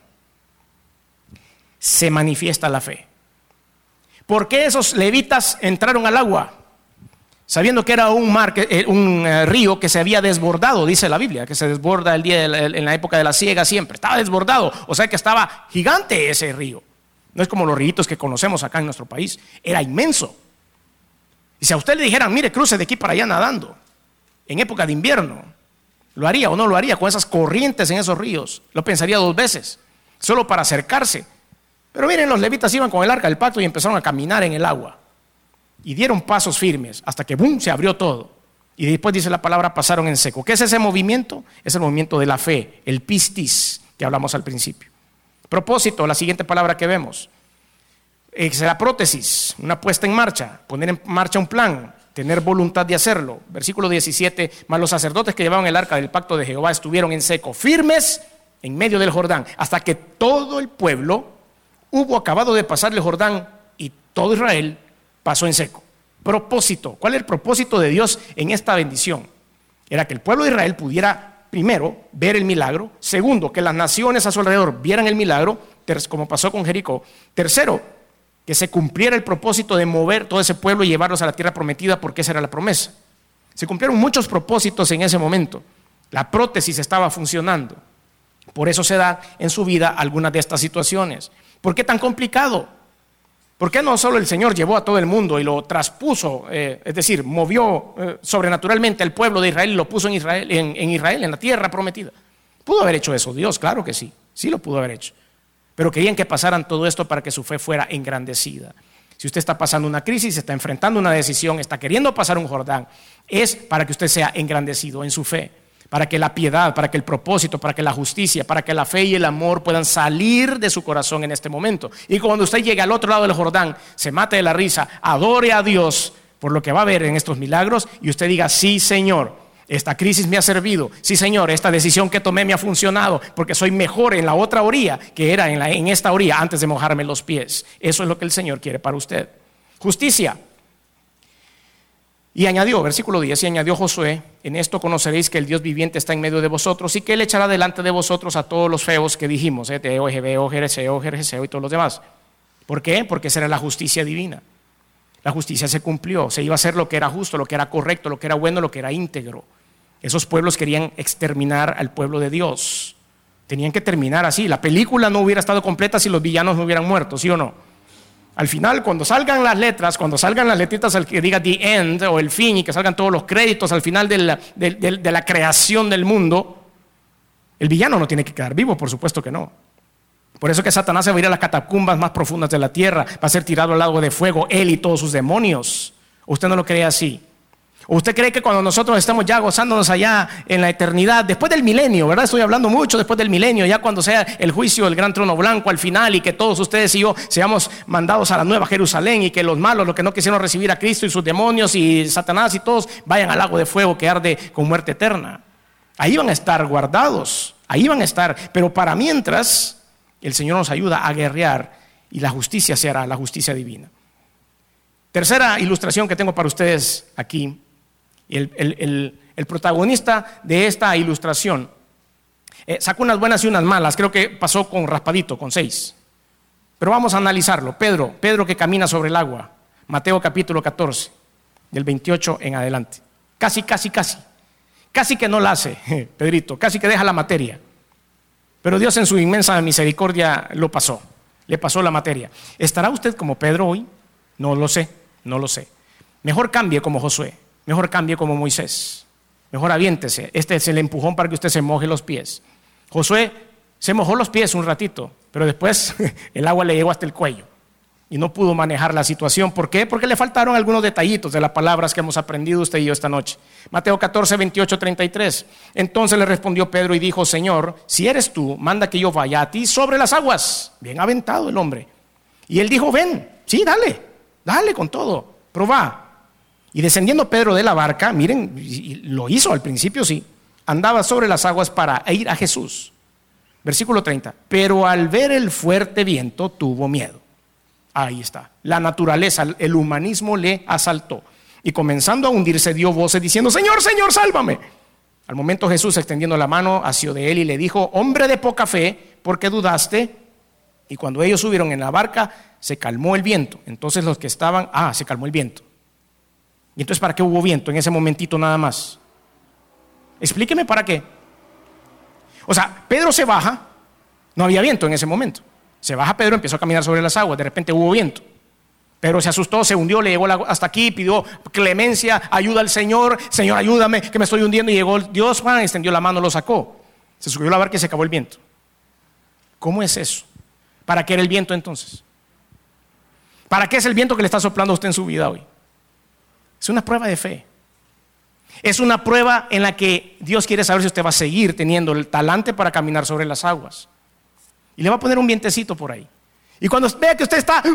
Se manifiesta la fe. ¿Por qué esos levitas entraron al agua? Sabiendo que era un mar, un río que se había desbordado, dice la Biblia, que se desborda el día de la, en la época de la siega siempre. Estaba desbordado, o sea que estaba gigante ese río. No es como los ríos que conocemos acá en nuestro país, era inmenso. Y si a usted le dijeran, mire, cruce de aquí para allá nadando, en época de invierno, ¿Lo haría o no lo haría con esas corrientes en esos ríos? Lo pensaría dos veces, solo para acercarse. Pero miren, los levitas iban con el arca del pacto y empezaron a caminar en el agua. Y dieron pasos firmes hasta que ¡bum!, se abrió todo. Y después dice la palabra, pasaron en seco. ¿Qué es ese movimiento? Es el movimiento de la fe, el pistis, que hablamos al principio. Propósito, la siguiente palabra que vemos. Es la prótesis, una puesta en marcha, poner en marcha un plan, tener voluntad de hacerlo. Versículo diecisiete, mas los sacerdotes que llevaban el arca del pacto de Jehová estuvieron en seco, firmes en medio del Jordán, hasta que todo el pueblo hubo acabado de pasar el Jordán y todo Israel pasó en seco. Propósito, ¿cuál es el propósito de Dios en esta bendición? Era que el pueblo de Israel pudiera, primero, ver el milagro. Segundo, que las naciones a su alrededor vieran el milagro, como pasó con Jericó. Tercero, que se cumpliera el propósito de mover todo ese pueblo y llevarlos a la tierra prometida, porque esa era la promesa. Se cumplieron muchos propósitos en ese momento. La prótesis estaba funcionando. Por eso se da en su vida algunas de estas situaciones. ¿Por qué tan complicado? ¿Por qué no solo el Señor llevó a todo el mundo y lo traspuso, eh, es decir, movió eh, sobrenaturalmente al pueblo de Israel y lo puso en Israel, en, en Israel, en la tierra prometida? ¿Pudo haber hecho eso Dios? Claro que sí, sí lo pudo haber hecho. Pero querían que pasaran todo esto para que su fe fuera engrandecida. Si usted está pasando una crisis, está enfrentando una decisión, está queriendo pasar un Jordán, es para que usted sea engrandecido en su fe, para que la piedad, para que el propósito, para que la justicia, para que la fe y el amor puedan salir de su corazón en este momento. Y cuando usted llegue al otro lado del Jordán, se mate de la risa, adore a Dios por lo que va a ver en estos milagros y usted diga, sí, Señor, esta crisis me ha servido, sí, Señor, esta decisión que tomé me ha funcionado porque soy mejor en la otra orilla que era en, la, en esta orilla antes de mojarme los pies. Eso es lo que el Señor quiere para usted. Justicia. Y añadió, versículo diez, y añadió Josué, en esto conoceréis que el Dios viviente está en medio de vosotros y que Él echará delante de vosotros a todos los feos que dijimos, eh, Teo, Jebeo, Jereseo, Jerjeseo y todos los demás. ¿Por qué? Porque esa era la justicia divina. La justicia se cumplió, se iba a hacer lo que era justo, lo que era correcto, lo que era bueno, lo que era íntegro. Esos pueblos querían exterminar al pueblo de Dios. Tenían que terminar así. La película no hubiera estado completa si los villanos no hubieran muerto, ¿sí o no? Al final, cuando salgan las letras, cuando salgan las letritas al que diga the end o el fin y que salgan todos los créditos al final de la, de, de, de la creación del mundo, el villano no tiene que quedar vivo, por supuesto que no. Por eso que Satanás se va a ir a las catacumbas más profundas de la tierra, va a ser tirado al lago de fuego, él y todos sus demonios. ¿Usted no lo cree así? ¿O usted cree que cuando nosotros estamos ya gozándonos allá en la eternidad, después del milenio, ¿verdad? Estoy hablando mucho después del milenio, ya cuando sea el juicio del gran trono blanco al final y que todos ustedes y yo seamos mandados a la nueva Jerusalén y que los malos, los que no quisieron recibir a Cristo y sus demonios y Satanás y todos vayan al lago de fuego que arde con muerte eterna? Ahí van a estar guardados, ahí van a estar, pero para mientras el Señor nos ayuda a guerrear y la justicia se hará, la justicia divina. Tercera ilustración que tengo para ustedes aquí. El, el, el, el protagonista de esta ilustración eh, sacó unas buenas y unas malas. Creo que pasó con raspadito, con seis. Pero vamos a analizarlo. Pedro, Pedro que camina sobre el agua. Mateo capítulo catorce, del veintiocho en adelante. Casi, casi, casi. Casi que no la hace, Pedrito. Casi que deja la materia. Pero Dios en su inmensa misericordia lo pasó. Le pasó la materia. ¿Estará usted como Pedro hoy? No lo sé, no lo sé. Mejor cambie como Josué. Mejor cambie como Moisés. Mejor aviéntese. Este es el empujón para que usted se moje los pies. Josué se mojó los pies un ratito, pero después el agua le llegó hasta el cuello y no pudo manejar la situación. ¿Por qué? Porque le faltaron algunos detallitos de las palabras que hemos aprendido usted y yo esta noche. Mateo catorce, veintiocho, treinta y tres. Entonces le respondió Pedro y dijo, Señor, si eres tú, manda que yo vaya a ti sobre las aguas. Bien aventado el hombre. Y él dijo, ven, sí, dale, dale con todo, probá. Y descendiendo Pedro de la barca, miren, lo hizo al principio, sí, andaba sobre las aguas para ir a Jesús. Versículo treinta, pero al ver el fuerte viento tuvo miedo. Ahí está, la naturaleza, el humanismo le asaltó. Y comenzando a hundirse dio voces diciendo, Señor, Señor, sálvame. Al momento Jesús extendiendo la mano asió de él y le dijo, hombre de poca fe, ¿por qué dudaste? Y cuando ellos subieron en la barca, se calmó el viento. Entonces los que estaban, ah, se calmó el viento. ¿Y entonces para qué hubo viento en ese momentito nada más? Explíqueme para qué. O sea, Pedro se baja, no había viento en ese momento. Se baja Pedro, empezó a caminar sobre las aguas, de repente hubo viento. Pedro se asustó, se hundió, le llegó hasta aquí, pidió clemencia, ayuda al Señor. Señor, ayúdame, que me estoy hundiendo. Y llegó Dios, Juan, extendió la mano, lo sacó. Se subió a la barca y se acabó el viento. ¿Cómo es eso? ¿Para qué era el viento entonces? ¿Para qué es el viento que le está soplando a usted en su vida hoy? Es una prueba de fe. Es una prueba en la que Dios quiere saber si usted va a seguir teniendo el talante para caminar sobre las aguas. Y le va a poner un vientecito por ahí. Y cuando vea que usted está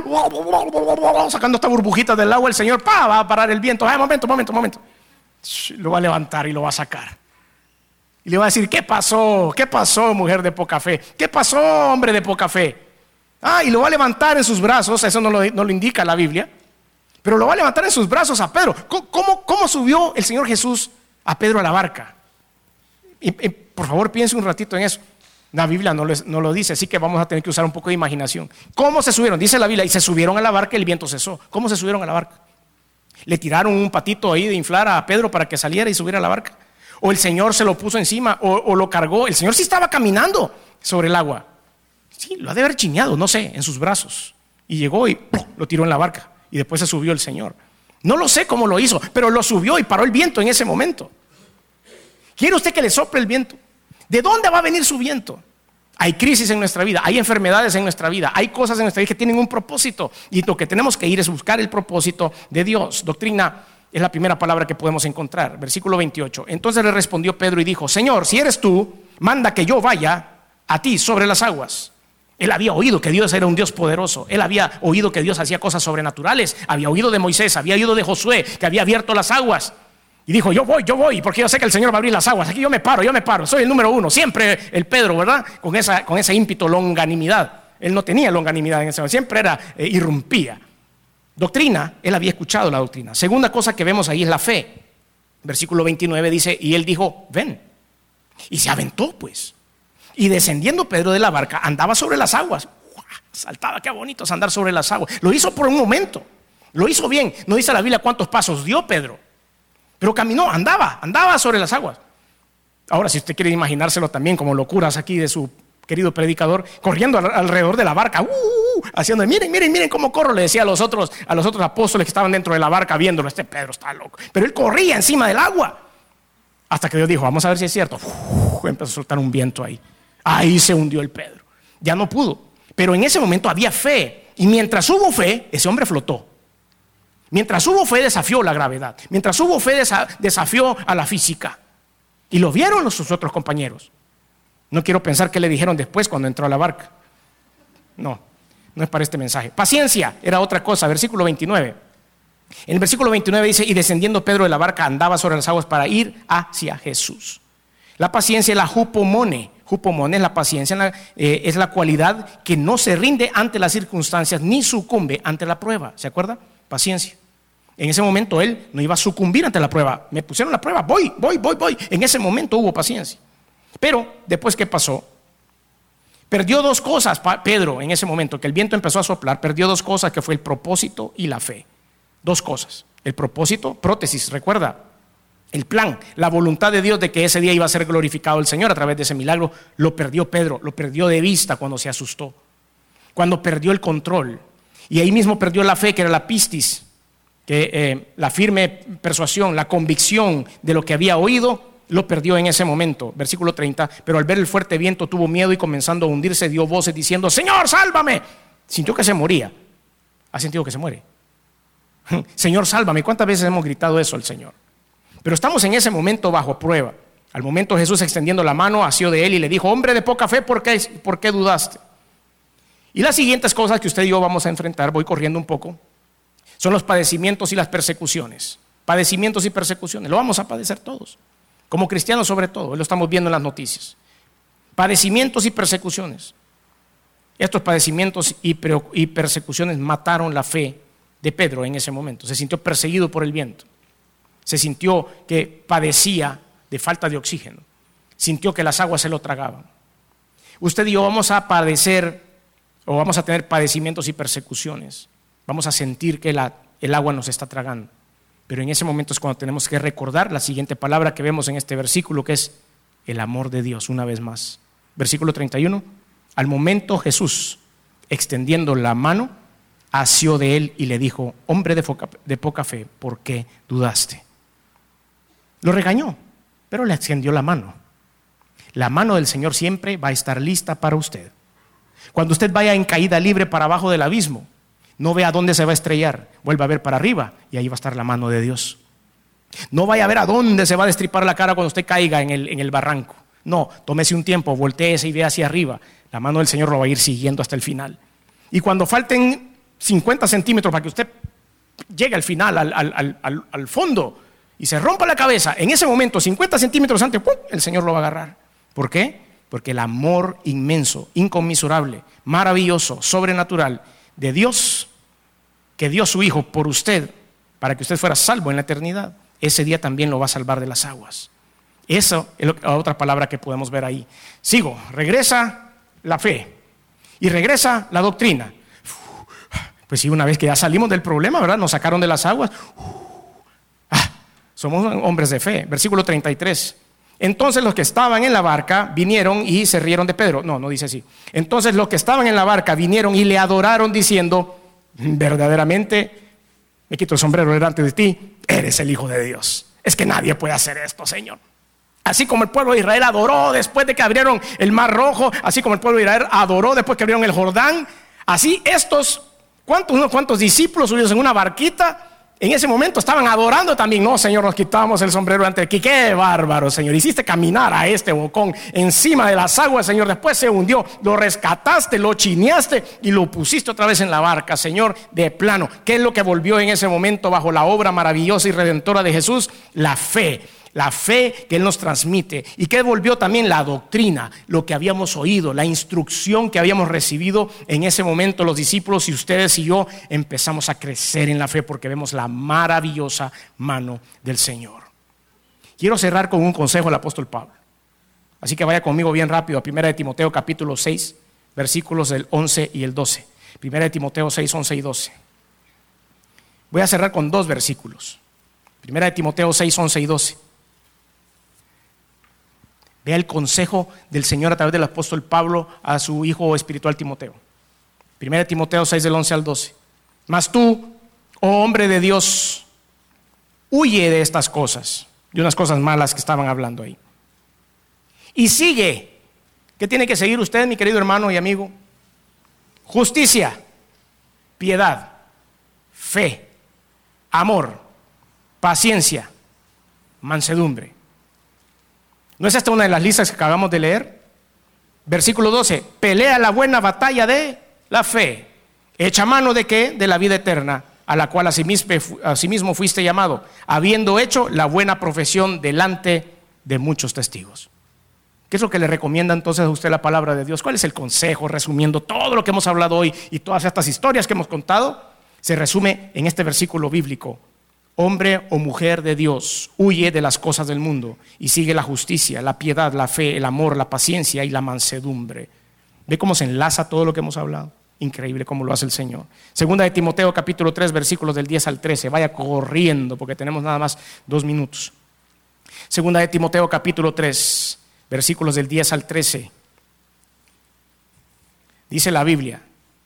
sacando esta burbujita del agua, el Señor ¡pah! Va a parar el viento. ¡Ay, momento, momento, momento! Lo va a levantar y lo va a sacar. Y le va a decir: ¿qué pasó? ¿Qué pasó, mujer de poca fe? ¿Qué pasó, hombre de poca fe? Ah, y lo va a levantar en sus brazos. Eso no lo, no lo indica la Biblia. Pero lo va a levantar en sus brazos a Pedro. ¿Cómo, cómo subió el Señor Jesús a Pedro a la barca? Y, y por favor, piense un ratito en eso. La Biblia no, les, no lo dice, así que vamos a tener que usar un poco de imaginación. ¿Cómo se subieron? Dice la Biblia, y se subieron a la barca y el viento cesó. ¿Cómo se subieron a la barca? ¿Le tiraron un patito ahí de inflar a Pedro para que saliera y subiera a la barca? ¿O el Señor se lo puso encima? ¿O, o lo cargó? El Señor sí estaba caminando sobre el agua. Sí, lo ha de haber chiñado, no sé, en sus brazos. Y llegó y ¡pum!, lo tiró en la barca. Y después se subió el Señor. No lo sé cómo lo hizo, pero lo subió y paró el viento en ese momento. ¿Quiere usted que le sople el viento? ¿De dónde va a venir su viento? Hay crisis en nuestra vida, hay enfermedades en nuestra vida, hay cosas en nuestra vida que tienen un propósito. Y lo que tenemos que ir es buscar el propósito de Dios. Doctrina es la primera palabra que podemos encontrar. Versículo veintiocho. Entonces le respondió Pedro y dijo: Señor, si eres tú, manda que yo vaya a ti sobre las aguas. Él había oído que Dios era un Dios poderoso. Él había oído que Dios hacía cosas sobrenaturales. Había oído de Moisés, había oído de Josué, que había abierto las aguas. Y dijo: yo voy, yo voy, porque yo sé que el Señor va a abrir las aguas. Aquí yo me paro, yo me paro. Soy el número uno. Siempre el Pedro, ¿verdad? Con esa, con ese ímpetu, longanimidad. Él no tenía longanimidad en ese momento. Siempre era, eh, irrumpía. Doctrina, él había escuchado la doctrina. Segunda cosa que vemos ahí es la fe. Versículo veintinueve dice: y él dijo: ven. Y se aventó, pues. Y descendiendo Pedro de la barca, andaba sobre las aguas. ¡Uah! Saltaba, qué bonito es andar sobre las aguas. Lo hizo por un momento. Lo hizo bien. No dice la Biblia cuántos pasos dio Pedro. Pero caminó, andaba, andaba sobre las aguas. Ahora, si usted quiere imaginárselo también como locuras aquí de su querido predicador, corriendo alrededor de la barca, uh, uh, haciendo, miren, miren, miren cómo corro, le decía a los otros, a los otros apóstoles que estaban dentro de la barca viéndolo. Este Pedro está loco. Pero él corría encima del agua. Hasta que Dios dijo: vamos a ver si es cierto. Uf, empezó a soltar un viento ahí. Ahí se hundió el Pedro. Ya no pudo. Pero en ese momento había fe. Y mientras hubo fe, ese hombre flotó. Mientras hubo fe, desafió la gravedad. Mientras hubo fe, desafió a la física. Y lo vieron sus otros compañeros. No quiero pensar qué le dijeron después cuando entró a la barca. No, no es para este mensaje. Paciencia era otra cosa. Versículo veintinueve. En el versículo veintinueve dice: y descendiendo Pedro de la barca, andaba sobre las aguas para ir hacia Jesús. La paciencia es la hupomone. Hupomone es la paciencia, la, eh, es la cualidad que no se rinde ante las circunstancias ni sucumbe ante la prueba. ¿Se acuerda? Paciencia. En ese momento él no iba a sucumbir ante la prueba. Me pusieron la prueba, voy, voy, voy, voy. En ese momento hubo paciencia. Pero después, ¿qué pasó? Perdió dos cosas, Pedro, en ese momento que el viento empezó a soplar. Perdió dos cosas, que fue el propósito y la fe. Dos cosas. El propósito, prótesis, recuerda. El plan, la voluntad de Dios de que ese día iba a ser glorificado el Señor a través de ese milagro, lo perdió Pedro, lo perdió de vista cuando se asustó, cuando perdió el control. Y ahí mismo perdió la fe, que era la pistis, que eh, la firme persuasión, la convicción de lo que había oído, lo perdió en ese momento. Versículo treinta, pero al ver el fuerte viento tuvo miedo y comenzando a hundirse dio voces diciendo: Señor, sálvame. Sintió que se moría. ¿Ha sentido que se muere? Señor, sálvame. ¿Cuántas veces hemos gritado eso al Señor? Pero estamos en ese momento bajo prueba. Al momento Jesús, extendiendo la mano, asió de él y le dijo: hombre de poca fe, ¿por qué, por qué dudaste? Y las siguientes cosas que usted y yo vamos a enfrentar, voy corriendo un poco, son los padecimientos y las persecuciones. Padecimientos y persecuciones, lo vamos a padecer todos. Como cristianos sobre todo, lo estamos viendo en las noticias. Padecimientos y persecuciones. Estos padecimientos y, y persecuciones mataron la fe de Pedro en ese momento. Se sintió perseguido por el viento. Se sintió que padecía de falta de oxígeno. Sintió que las aguas se lo tragaban. Usted y yo vamos a padecer o vamos a tener padecimientos y persecuciones. Vamos a sentir que la, el agua nos está tragando. Pero en ese momento es cuando tenemos que recordar la siguiente palabra que vemos en este versículo, que es el amor de Dios, una vez más. Versículo treinta y uno. Al momento Jesús, extendiendo la mano, asió de él y le dijo: hombre de poca, de poca fe, ¿por qué dudaste? Lo regañó, pero le extendió la mano. La mano del Señor siempre va a estar lista para usted. Cuando usted vaya en caída libre para abajo del abismo, no vea dónde se va a estrellar, vuelva a ver para arriba y ahí va a estar la mano de Dios. No vaya a ver a dónde se va a destripar la cara cuando usted caiga en el, en el barranco. No, tómese un tiempo, voltéese y vea hacia arriba. La mano del Señor lo va a ir siguiendo hasta el final. Y cuando falten cincuenta centímetros para que usted llegue al final, al, al, al, al fondo, y se rompa la cabeza, en ese momento, cincuenta centímetros antes, ¡pum!, el Señor lo va a agarrar. ¿Por qué? Porque el amor inmenso, inconmensurable, maravilloso, sobrenatural de Dios, que dio su Hijo por usted, para que usted fuera salvo en la eternidad, ese día también lo va a salvar de las aguas. Eso es la otra palabra que podemos ver ahí. Sigo, regresa la fe y regresa la doctrina. Pues sí, una vez que ya salimos del problema, ¿verdad? Nos sacaron de las aguas. Ah, somos hombres de fe. Versículo treinta y tres. Entonces los que estaban en la barca vinieron y se rieron de Pedro. No, no dice así. Entonces los que estaban en la barca vinieron y le adoraron diciendo: verdaderamente, me quito el sombrero delante de ti, eres el Hijo de Dios. Es que nadie puede hacer esto, Señor. Así como el pueblo de Israel adoró después de que abrieron el Mar Rojo, así como el pueblo de Israel adoró después que abrieron el Jordán, así estos, ¿cuántos, unos cuantos discípulos subidos en una barquita? En ese momento estaban adorando también. No, Señor, nos quitamos el sombrero ante ti. ¡Qué bárbaro, Señor! Hiciste caminar a este bocón encima de las aguas, Señor. Después se hundió, lo rescataste, lo chineaste y lo pusiste otra vez en la barca, Señor, de plano. ¿Qué es lo que volvió en ese momento bajo la obra maravillosa y redentora de Jesús? La fe. La fe que Él nos transmite. ¿Y que volvió también? La doctrina, lo que habíamos oído, la instrucción que habíamos recibido en ese momento los discípulos, y ustedes y yo empezamos a crecer en la fe porque vemos la maravillosa mano del Señor. Quiero cerrar con un consejo del apóstol Pablo. Así que vaya conmigo bien rápido a primera de Timoteo capítulo seis, versículos del once y el doce. primera de Timoteo seis, once y doce. Voy a cerrar con dos versículos. primera de Timoteo seis, once y doce. Vea el consejo del Señor a través del apóstol Pablo a su hijo espiritual Timoteo. primera de Timoteo seis, del once al doce. Mas tú, oh hombre de Dios, huye de estas cosas, de unas cosas malas que estaban hablando ahí. Y sigue. ¿Qué tiene que seguir usted, mi querido hermano y amigo? Justicia, piedad, fe, amor, paciencia, mansedumbre. ¿No es esta una de las listas que acabamos de leer? Versículo doce. Pelea la buena batalla de la fe. Echa mano de qué? De la vida eterna, a la cual asimismo fuiste llamado, habiendo hecho la buena profesión delante de muchos testigos. ¿Qué es lo que le recomienda entonces a usted la palabra de Dios? ¿Cuál es el consejo? Resumiendo todo lo que hemos hablado hoy y todas estas historias que hemos contado, se resume en este versículo bíblico. Hombre o mujer de Dios, huye de las cosas del mundo y sigue la justicia, la piedad, la fe, el amor, la paciencia y la mansedumbre. ¿Ve cómo se enlaza todo lo que hemos hablado? Increíble cómo lo hace el Señor. Segunda de Timoteo capítulo tres, versículos del diez al trece. Vaya corriendo porque tenemos nada más dos minutos. Segunda de Timoteo capítulo tres, versículos del diez al trece. Dice la Biblia: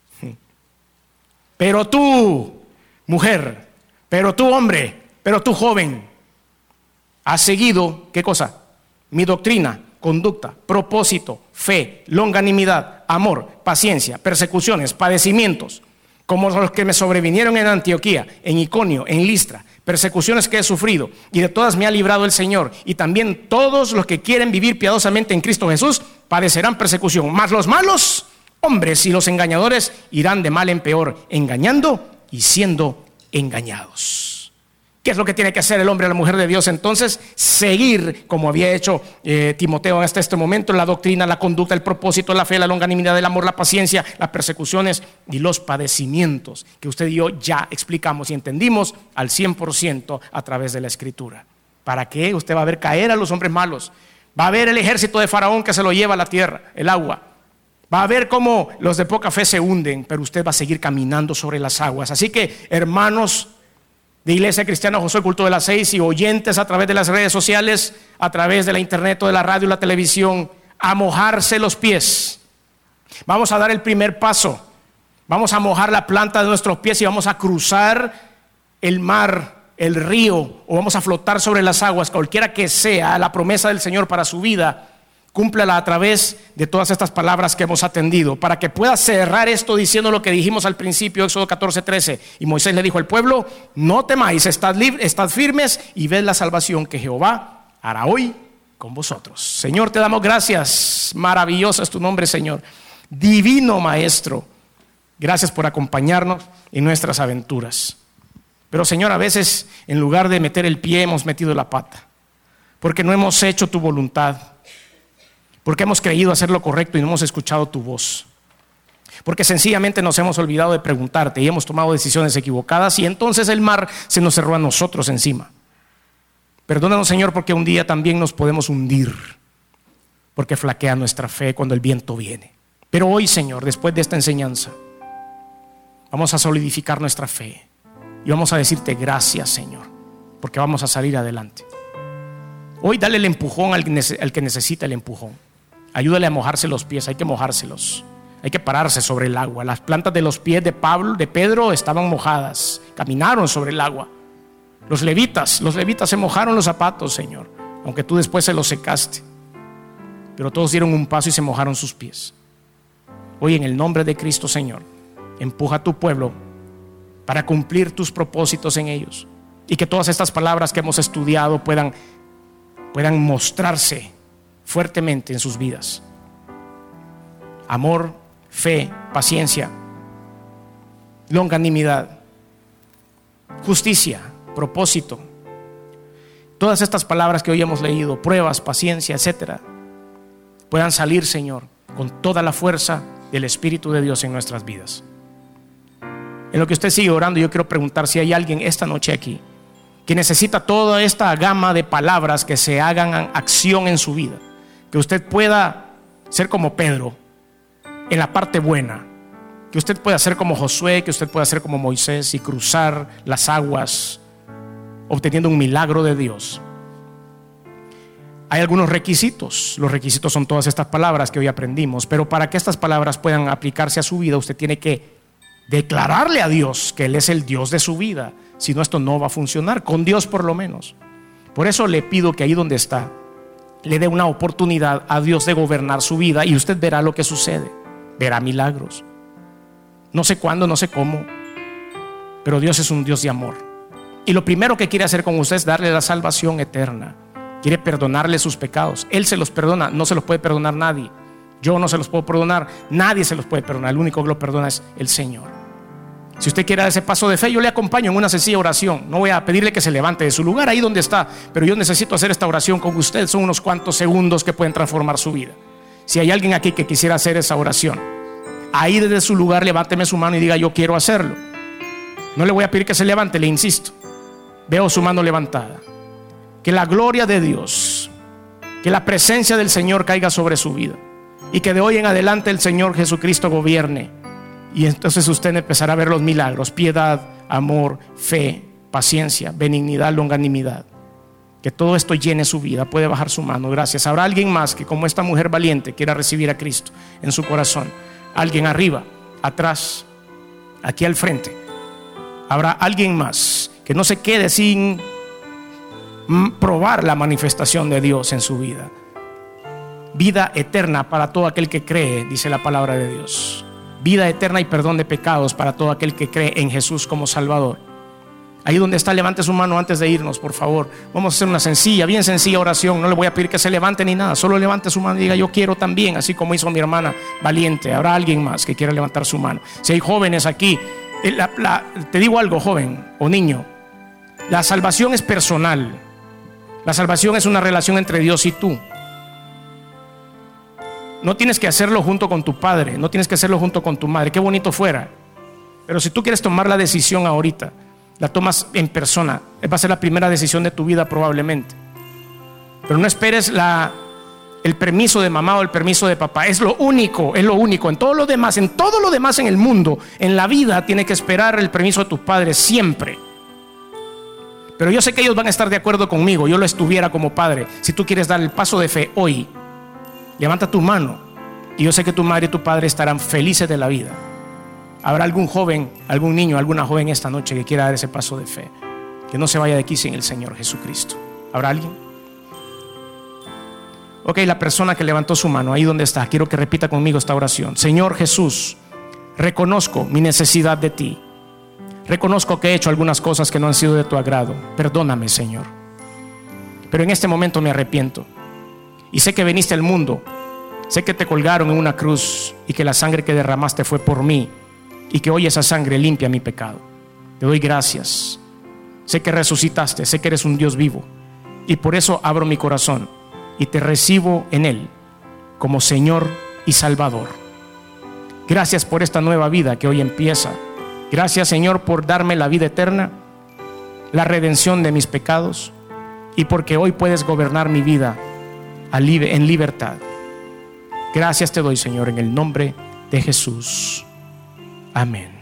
pero tú, mujer, pero tú, hombre, pero tú, joven, has seguido, ¿qué cosa? Mi doctrina, conducta, propósito, fe, longanimidad, amor, paciencia, persecuciones, padecimientos, como los que me sobrevinieron en Antioquía, en Iconio, en Listra, persecuciones que he sufrido, y de todas me ha librado el Señor. Y también todos los que quieren vivir piadosamente en Cristo Jesús padecerán persecución. Mas los malos hombres y los engañadores irán de mal en peor, engañando y siendo engañados. ¿Qué es lo que tiene que hacer el hombre o la mujer de Dios entonces? Seguir, como había hecho eh, Timoteo hasta este momento, la doctrina, la conducta, el propósito, la fe, la longanimidad, el amor, la paciencia, las persecuciones y los padecimientos que usted y yo ya explicamos y entendimos al cien por ciento a través de la Escritura. ¿Para qué? Usted va a ver caer a los hombres malos, va a ver el ejército de Faraón que se lo lleva a la tierra, el agua. Va a ver cómo los de poca fe se hunden, pero usted va a seguir caminando sobre las aguas. Así que, hermanos de Iglesia Cristiana Josué Culto de las Seis y oyentes a través de las redes sociales, a través de la internet o de la radio y la televisión, a mojarse los pies. Vamos a dar el primer paso Vamos a mojar la planta de nuestros pies y vamos a cruzar el mar, el río, o vamos a flotar sobre las aguas. Cualquiera que sea la promesa del Señor para su vida, cúmplala a través de todas estas palabras que hemos atendido, para que pueda cerrar esto diciendo lo que dijimos al principio, Éxodo catorce, trece. Y Moisés le dijo al pueblo: no temáis, estad, libres, estad firmes y ved la salvación que Jehová hará hoy con vosotros. Señor, te damos gracias. Maravilloso es tu nombre, Señor. Divino Maestro, gracias por acompañarnos en nuestras aventuras. Pero, Señor, a veces en lugar de meter el pie hemos metido la pata, porque no hemos hecho tu voluntad, porque hemos creído hacer lo correcto y no hemos escuchado tu voz, porque sencillamente nos hemos olvidado de preguntarte y hemos tomado decisiones equivocadas, y entonces el mar se nos cerró a nosotros encima. Perdónanos, Señor, porque un día también nos podemos hundir, porque flaquea nuestra fe cuando el viento viene. Pero hoy, Señor, después de esta enseñanza, vamos a solidificar nuestra fe y vamos a decirte gracias, Señor, porque vamos a salir adelante. Hoy dale el empujón al que necesita el empujón. Ayúdale a mojarse los pies, hay que mojárselos. Hay que pararse sobre el agua. Las plantas de los pies de Pablo, de Pedro, estaban mojadas, caminaron sobre el agua. Los levitas, los levitas se mojaron los zapatos, Señor, aunque tú después se los secaste. Pero todos dieron un paso y se mojaron sus pies. Hoy, en el nombre de Cristo, Señor, empuja a tu pueblo para cumplir tus propósitos en ellos, y que todas estas palabras que hemos estudiado puedan, puedan mostrarse fuertemente en sus vidas. Amor, fe, paciencia, longanimidad, justicia, propósito. Todas estas palabras que hoy hemos leído, pruebas, paciencia, etcétera, puedan salir, Señor, con toda la fuerza del Espíritu de Dios en nuestras vidas. En lo que usted sigue orando, yo quiero preguntar si hay alguien esta noche aquí que necesita toda esta gama de palabras que se hagan acción en su vida, que usted pueda ser como Pedro en la parte buena, que usted pueda ser como Josué, que usted pueda ser como Moisés y cruzar las aguas obteniendo un milagro de Dios. Hay algunos requisitos. Los requisitos son todas estas palabras que hoy aprendimos, pero para que estas palabras puedan aplicarse a su vida, usted tiene que declararle a Dios que Él es el Dios de su vida. Si no, esto no va a funcionar, con Dios por lo menos. Por eso le pido que ahí donde está, le dé una oportunidad a Dios de gobernar su vida, y usted verá lo que sucede. Verá milagros. No sé cuándo, no sé cómo, pero Dios es un Dios de amor. Y lo primero que quiere hacer con usted es darle la salvación eterna. Quiere perdonarle sus pecados. Él se los perdona, no se los puede perdonar nadie. Yo no se los puedo perdonar, nadie se los puede perdonar. El único que lo perdona es el Señor. Si usted quiere dar ese paso de fe, yo le acompaño en una sencilla oración. No voy a pedirle que se levante de su lugar ahí donde está, pero yo necesito hacer esta oración con usted. Son unos cuantos segundos que pueden transformar su vida. Si hay alguien aquí que quisiera hacer esa oración, ahí desde su lugar levánteme su mano y diga: yo quiero hacerlo. No le voy a pedir que se levante, le insisto. Veo su mano levantada. Que la gloria de Dios, que la presencia del Señor caiga sobre su vida, y que de hoy en adelante el Señor Jesucristo gobierne. Y entonces usted empezará a ver los milagros: piedad, amor, fe, paciencia, benignidad, longanimidad. Que todo esto llene su vida. Puede bajar su mano, gracias. Habrá alguien más que, como esta mujer valiente, quiera recibir a Cristo en su corazón. Alguien arriba, atrás, aquí al frente. Habrá alguien más que no se quede sin probar la manifestación de Dios en su vida. Vida eterna para todo aquel que cree, dice la palabra de Dios. Vida eterna y perdón de pecados para todo aquel que cree en Jesús como Salvador. Ahí donde está, levante su mano antes de irnos, por favor. Vamos a hacer una sencilla, bien sencilla oración. No le voy a pedir que se levante ni nada. Solo levante su mano y diga: yo quiero también, así como hizo mi hermana valiente. Habrá alguien más que quiera levantar su mano. Si hay jóvenes aquí, la, la, te digo algo, joven o niño. La salvación es personal. La salvación es una relación entre Dios y tú. No tienes que hacerlo junto con tu padre, no tienes que hacerlo junto con tu madre. Qué bonito fuera. Pero si tú quieres tomar la decisión ahorita, la tomas en persona. Va a ser la primera decisión de tu vida probablemente. Pero no esperes la, el permiso de mamá o el permiso de papá. Es lo único, es lo único. En todo lo demás, en todo lo demás en el mundo, en la vida, tienes que esperar el permiso de tus padres siempre. Pero yo sé que ellos van a estar de acuerdo conmigo. Yo lo estuviera como padre. Si tú quieres dar el paso de fe hoy, levanta tu mano, y yo sé que tu madre y tu padre estarán felices de la vida. ¿Habrá algún joven, algún niño, alguna joven esta noche que quiera dar ese paso de fe? Que no se vaya de aquí sin el Señor Jesucristo. ¿Habrá alguien? Ok, la persona que levantó su mano, ahí donde está, quiero que repita conmigo esta oración. Señor Jesús, reconozco mi necesidad de ti. Reconozco que he hecho algunas cosas que no han sido de tu agrado. Perdóname, Señor. Pero en este momento me arrepiento. Y sé que viniste al mundo. Sé que te colgaron en una cruz y que la sangre que derramaste fue por mí. Y que hoy esa sangre limpia mi pecado. Te doy gracias. Sé que resucitaste, sé que eres un Dios vivo. Y por eso abro mi corazón y te recibo en él como Señor y Salvador. Gracias por esta nueva vida que hoy empieza. Gracias, Señor, por darme la vida eterna, la redención de mis pecados, y porque hoy puedes gobernar mi vida en libertad. Gracias te doy, Señor, en el nombre de Jesús. Amén.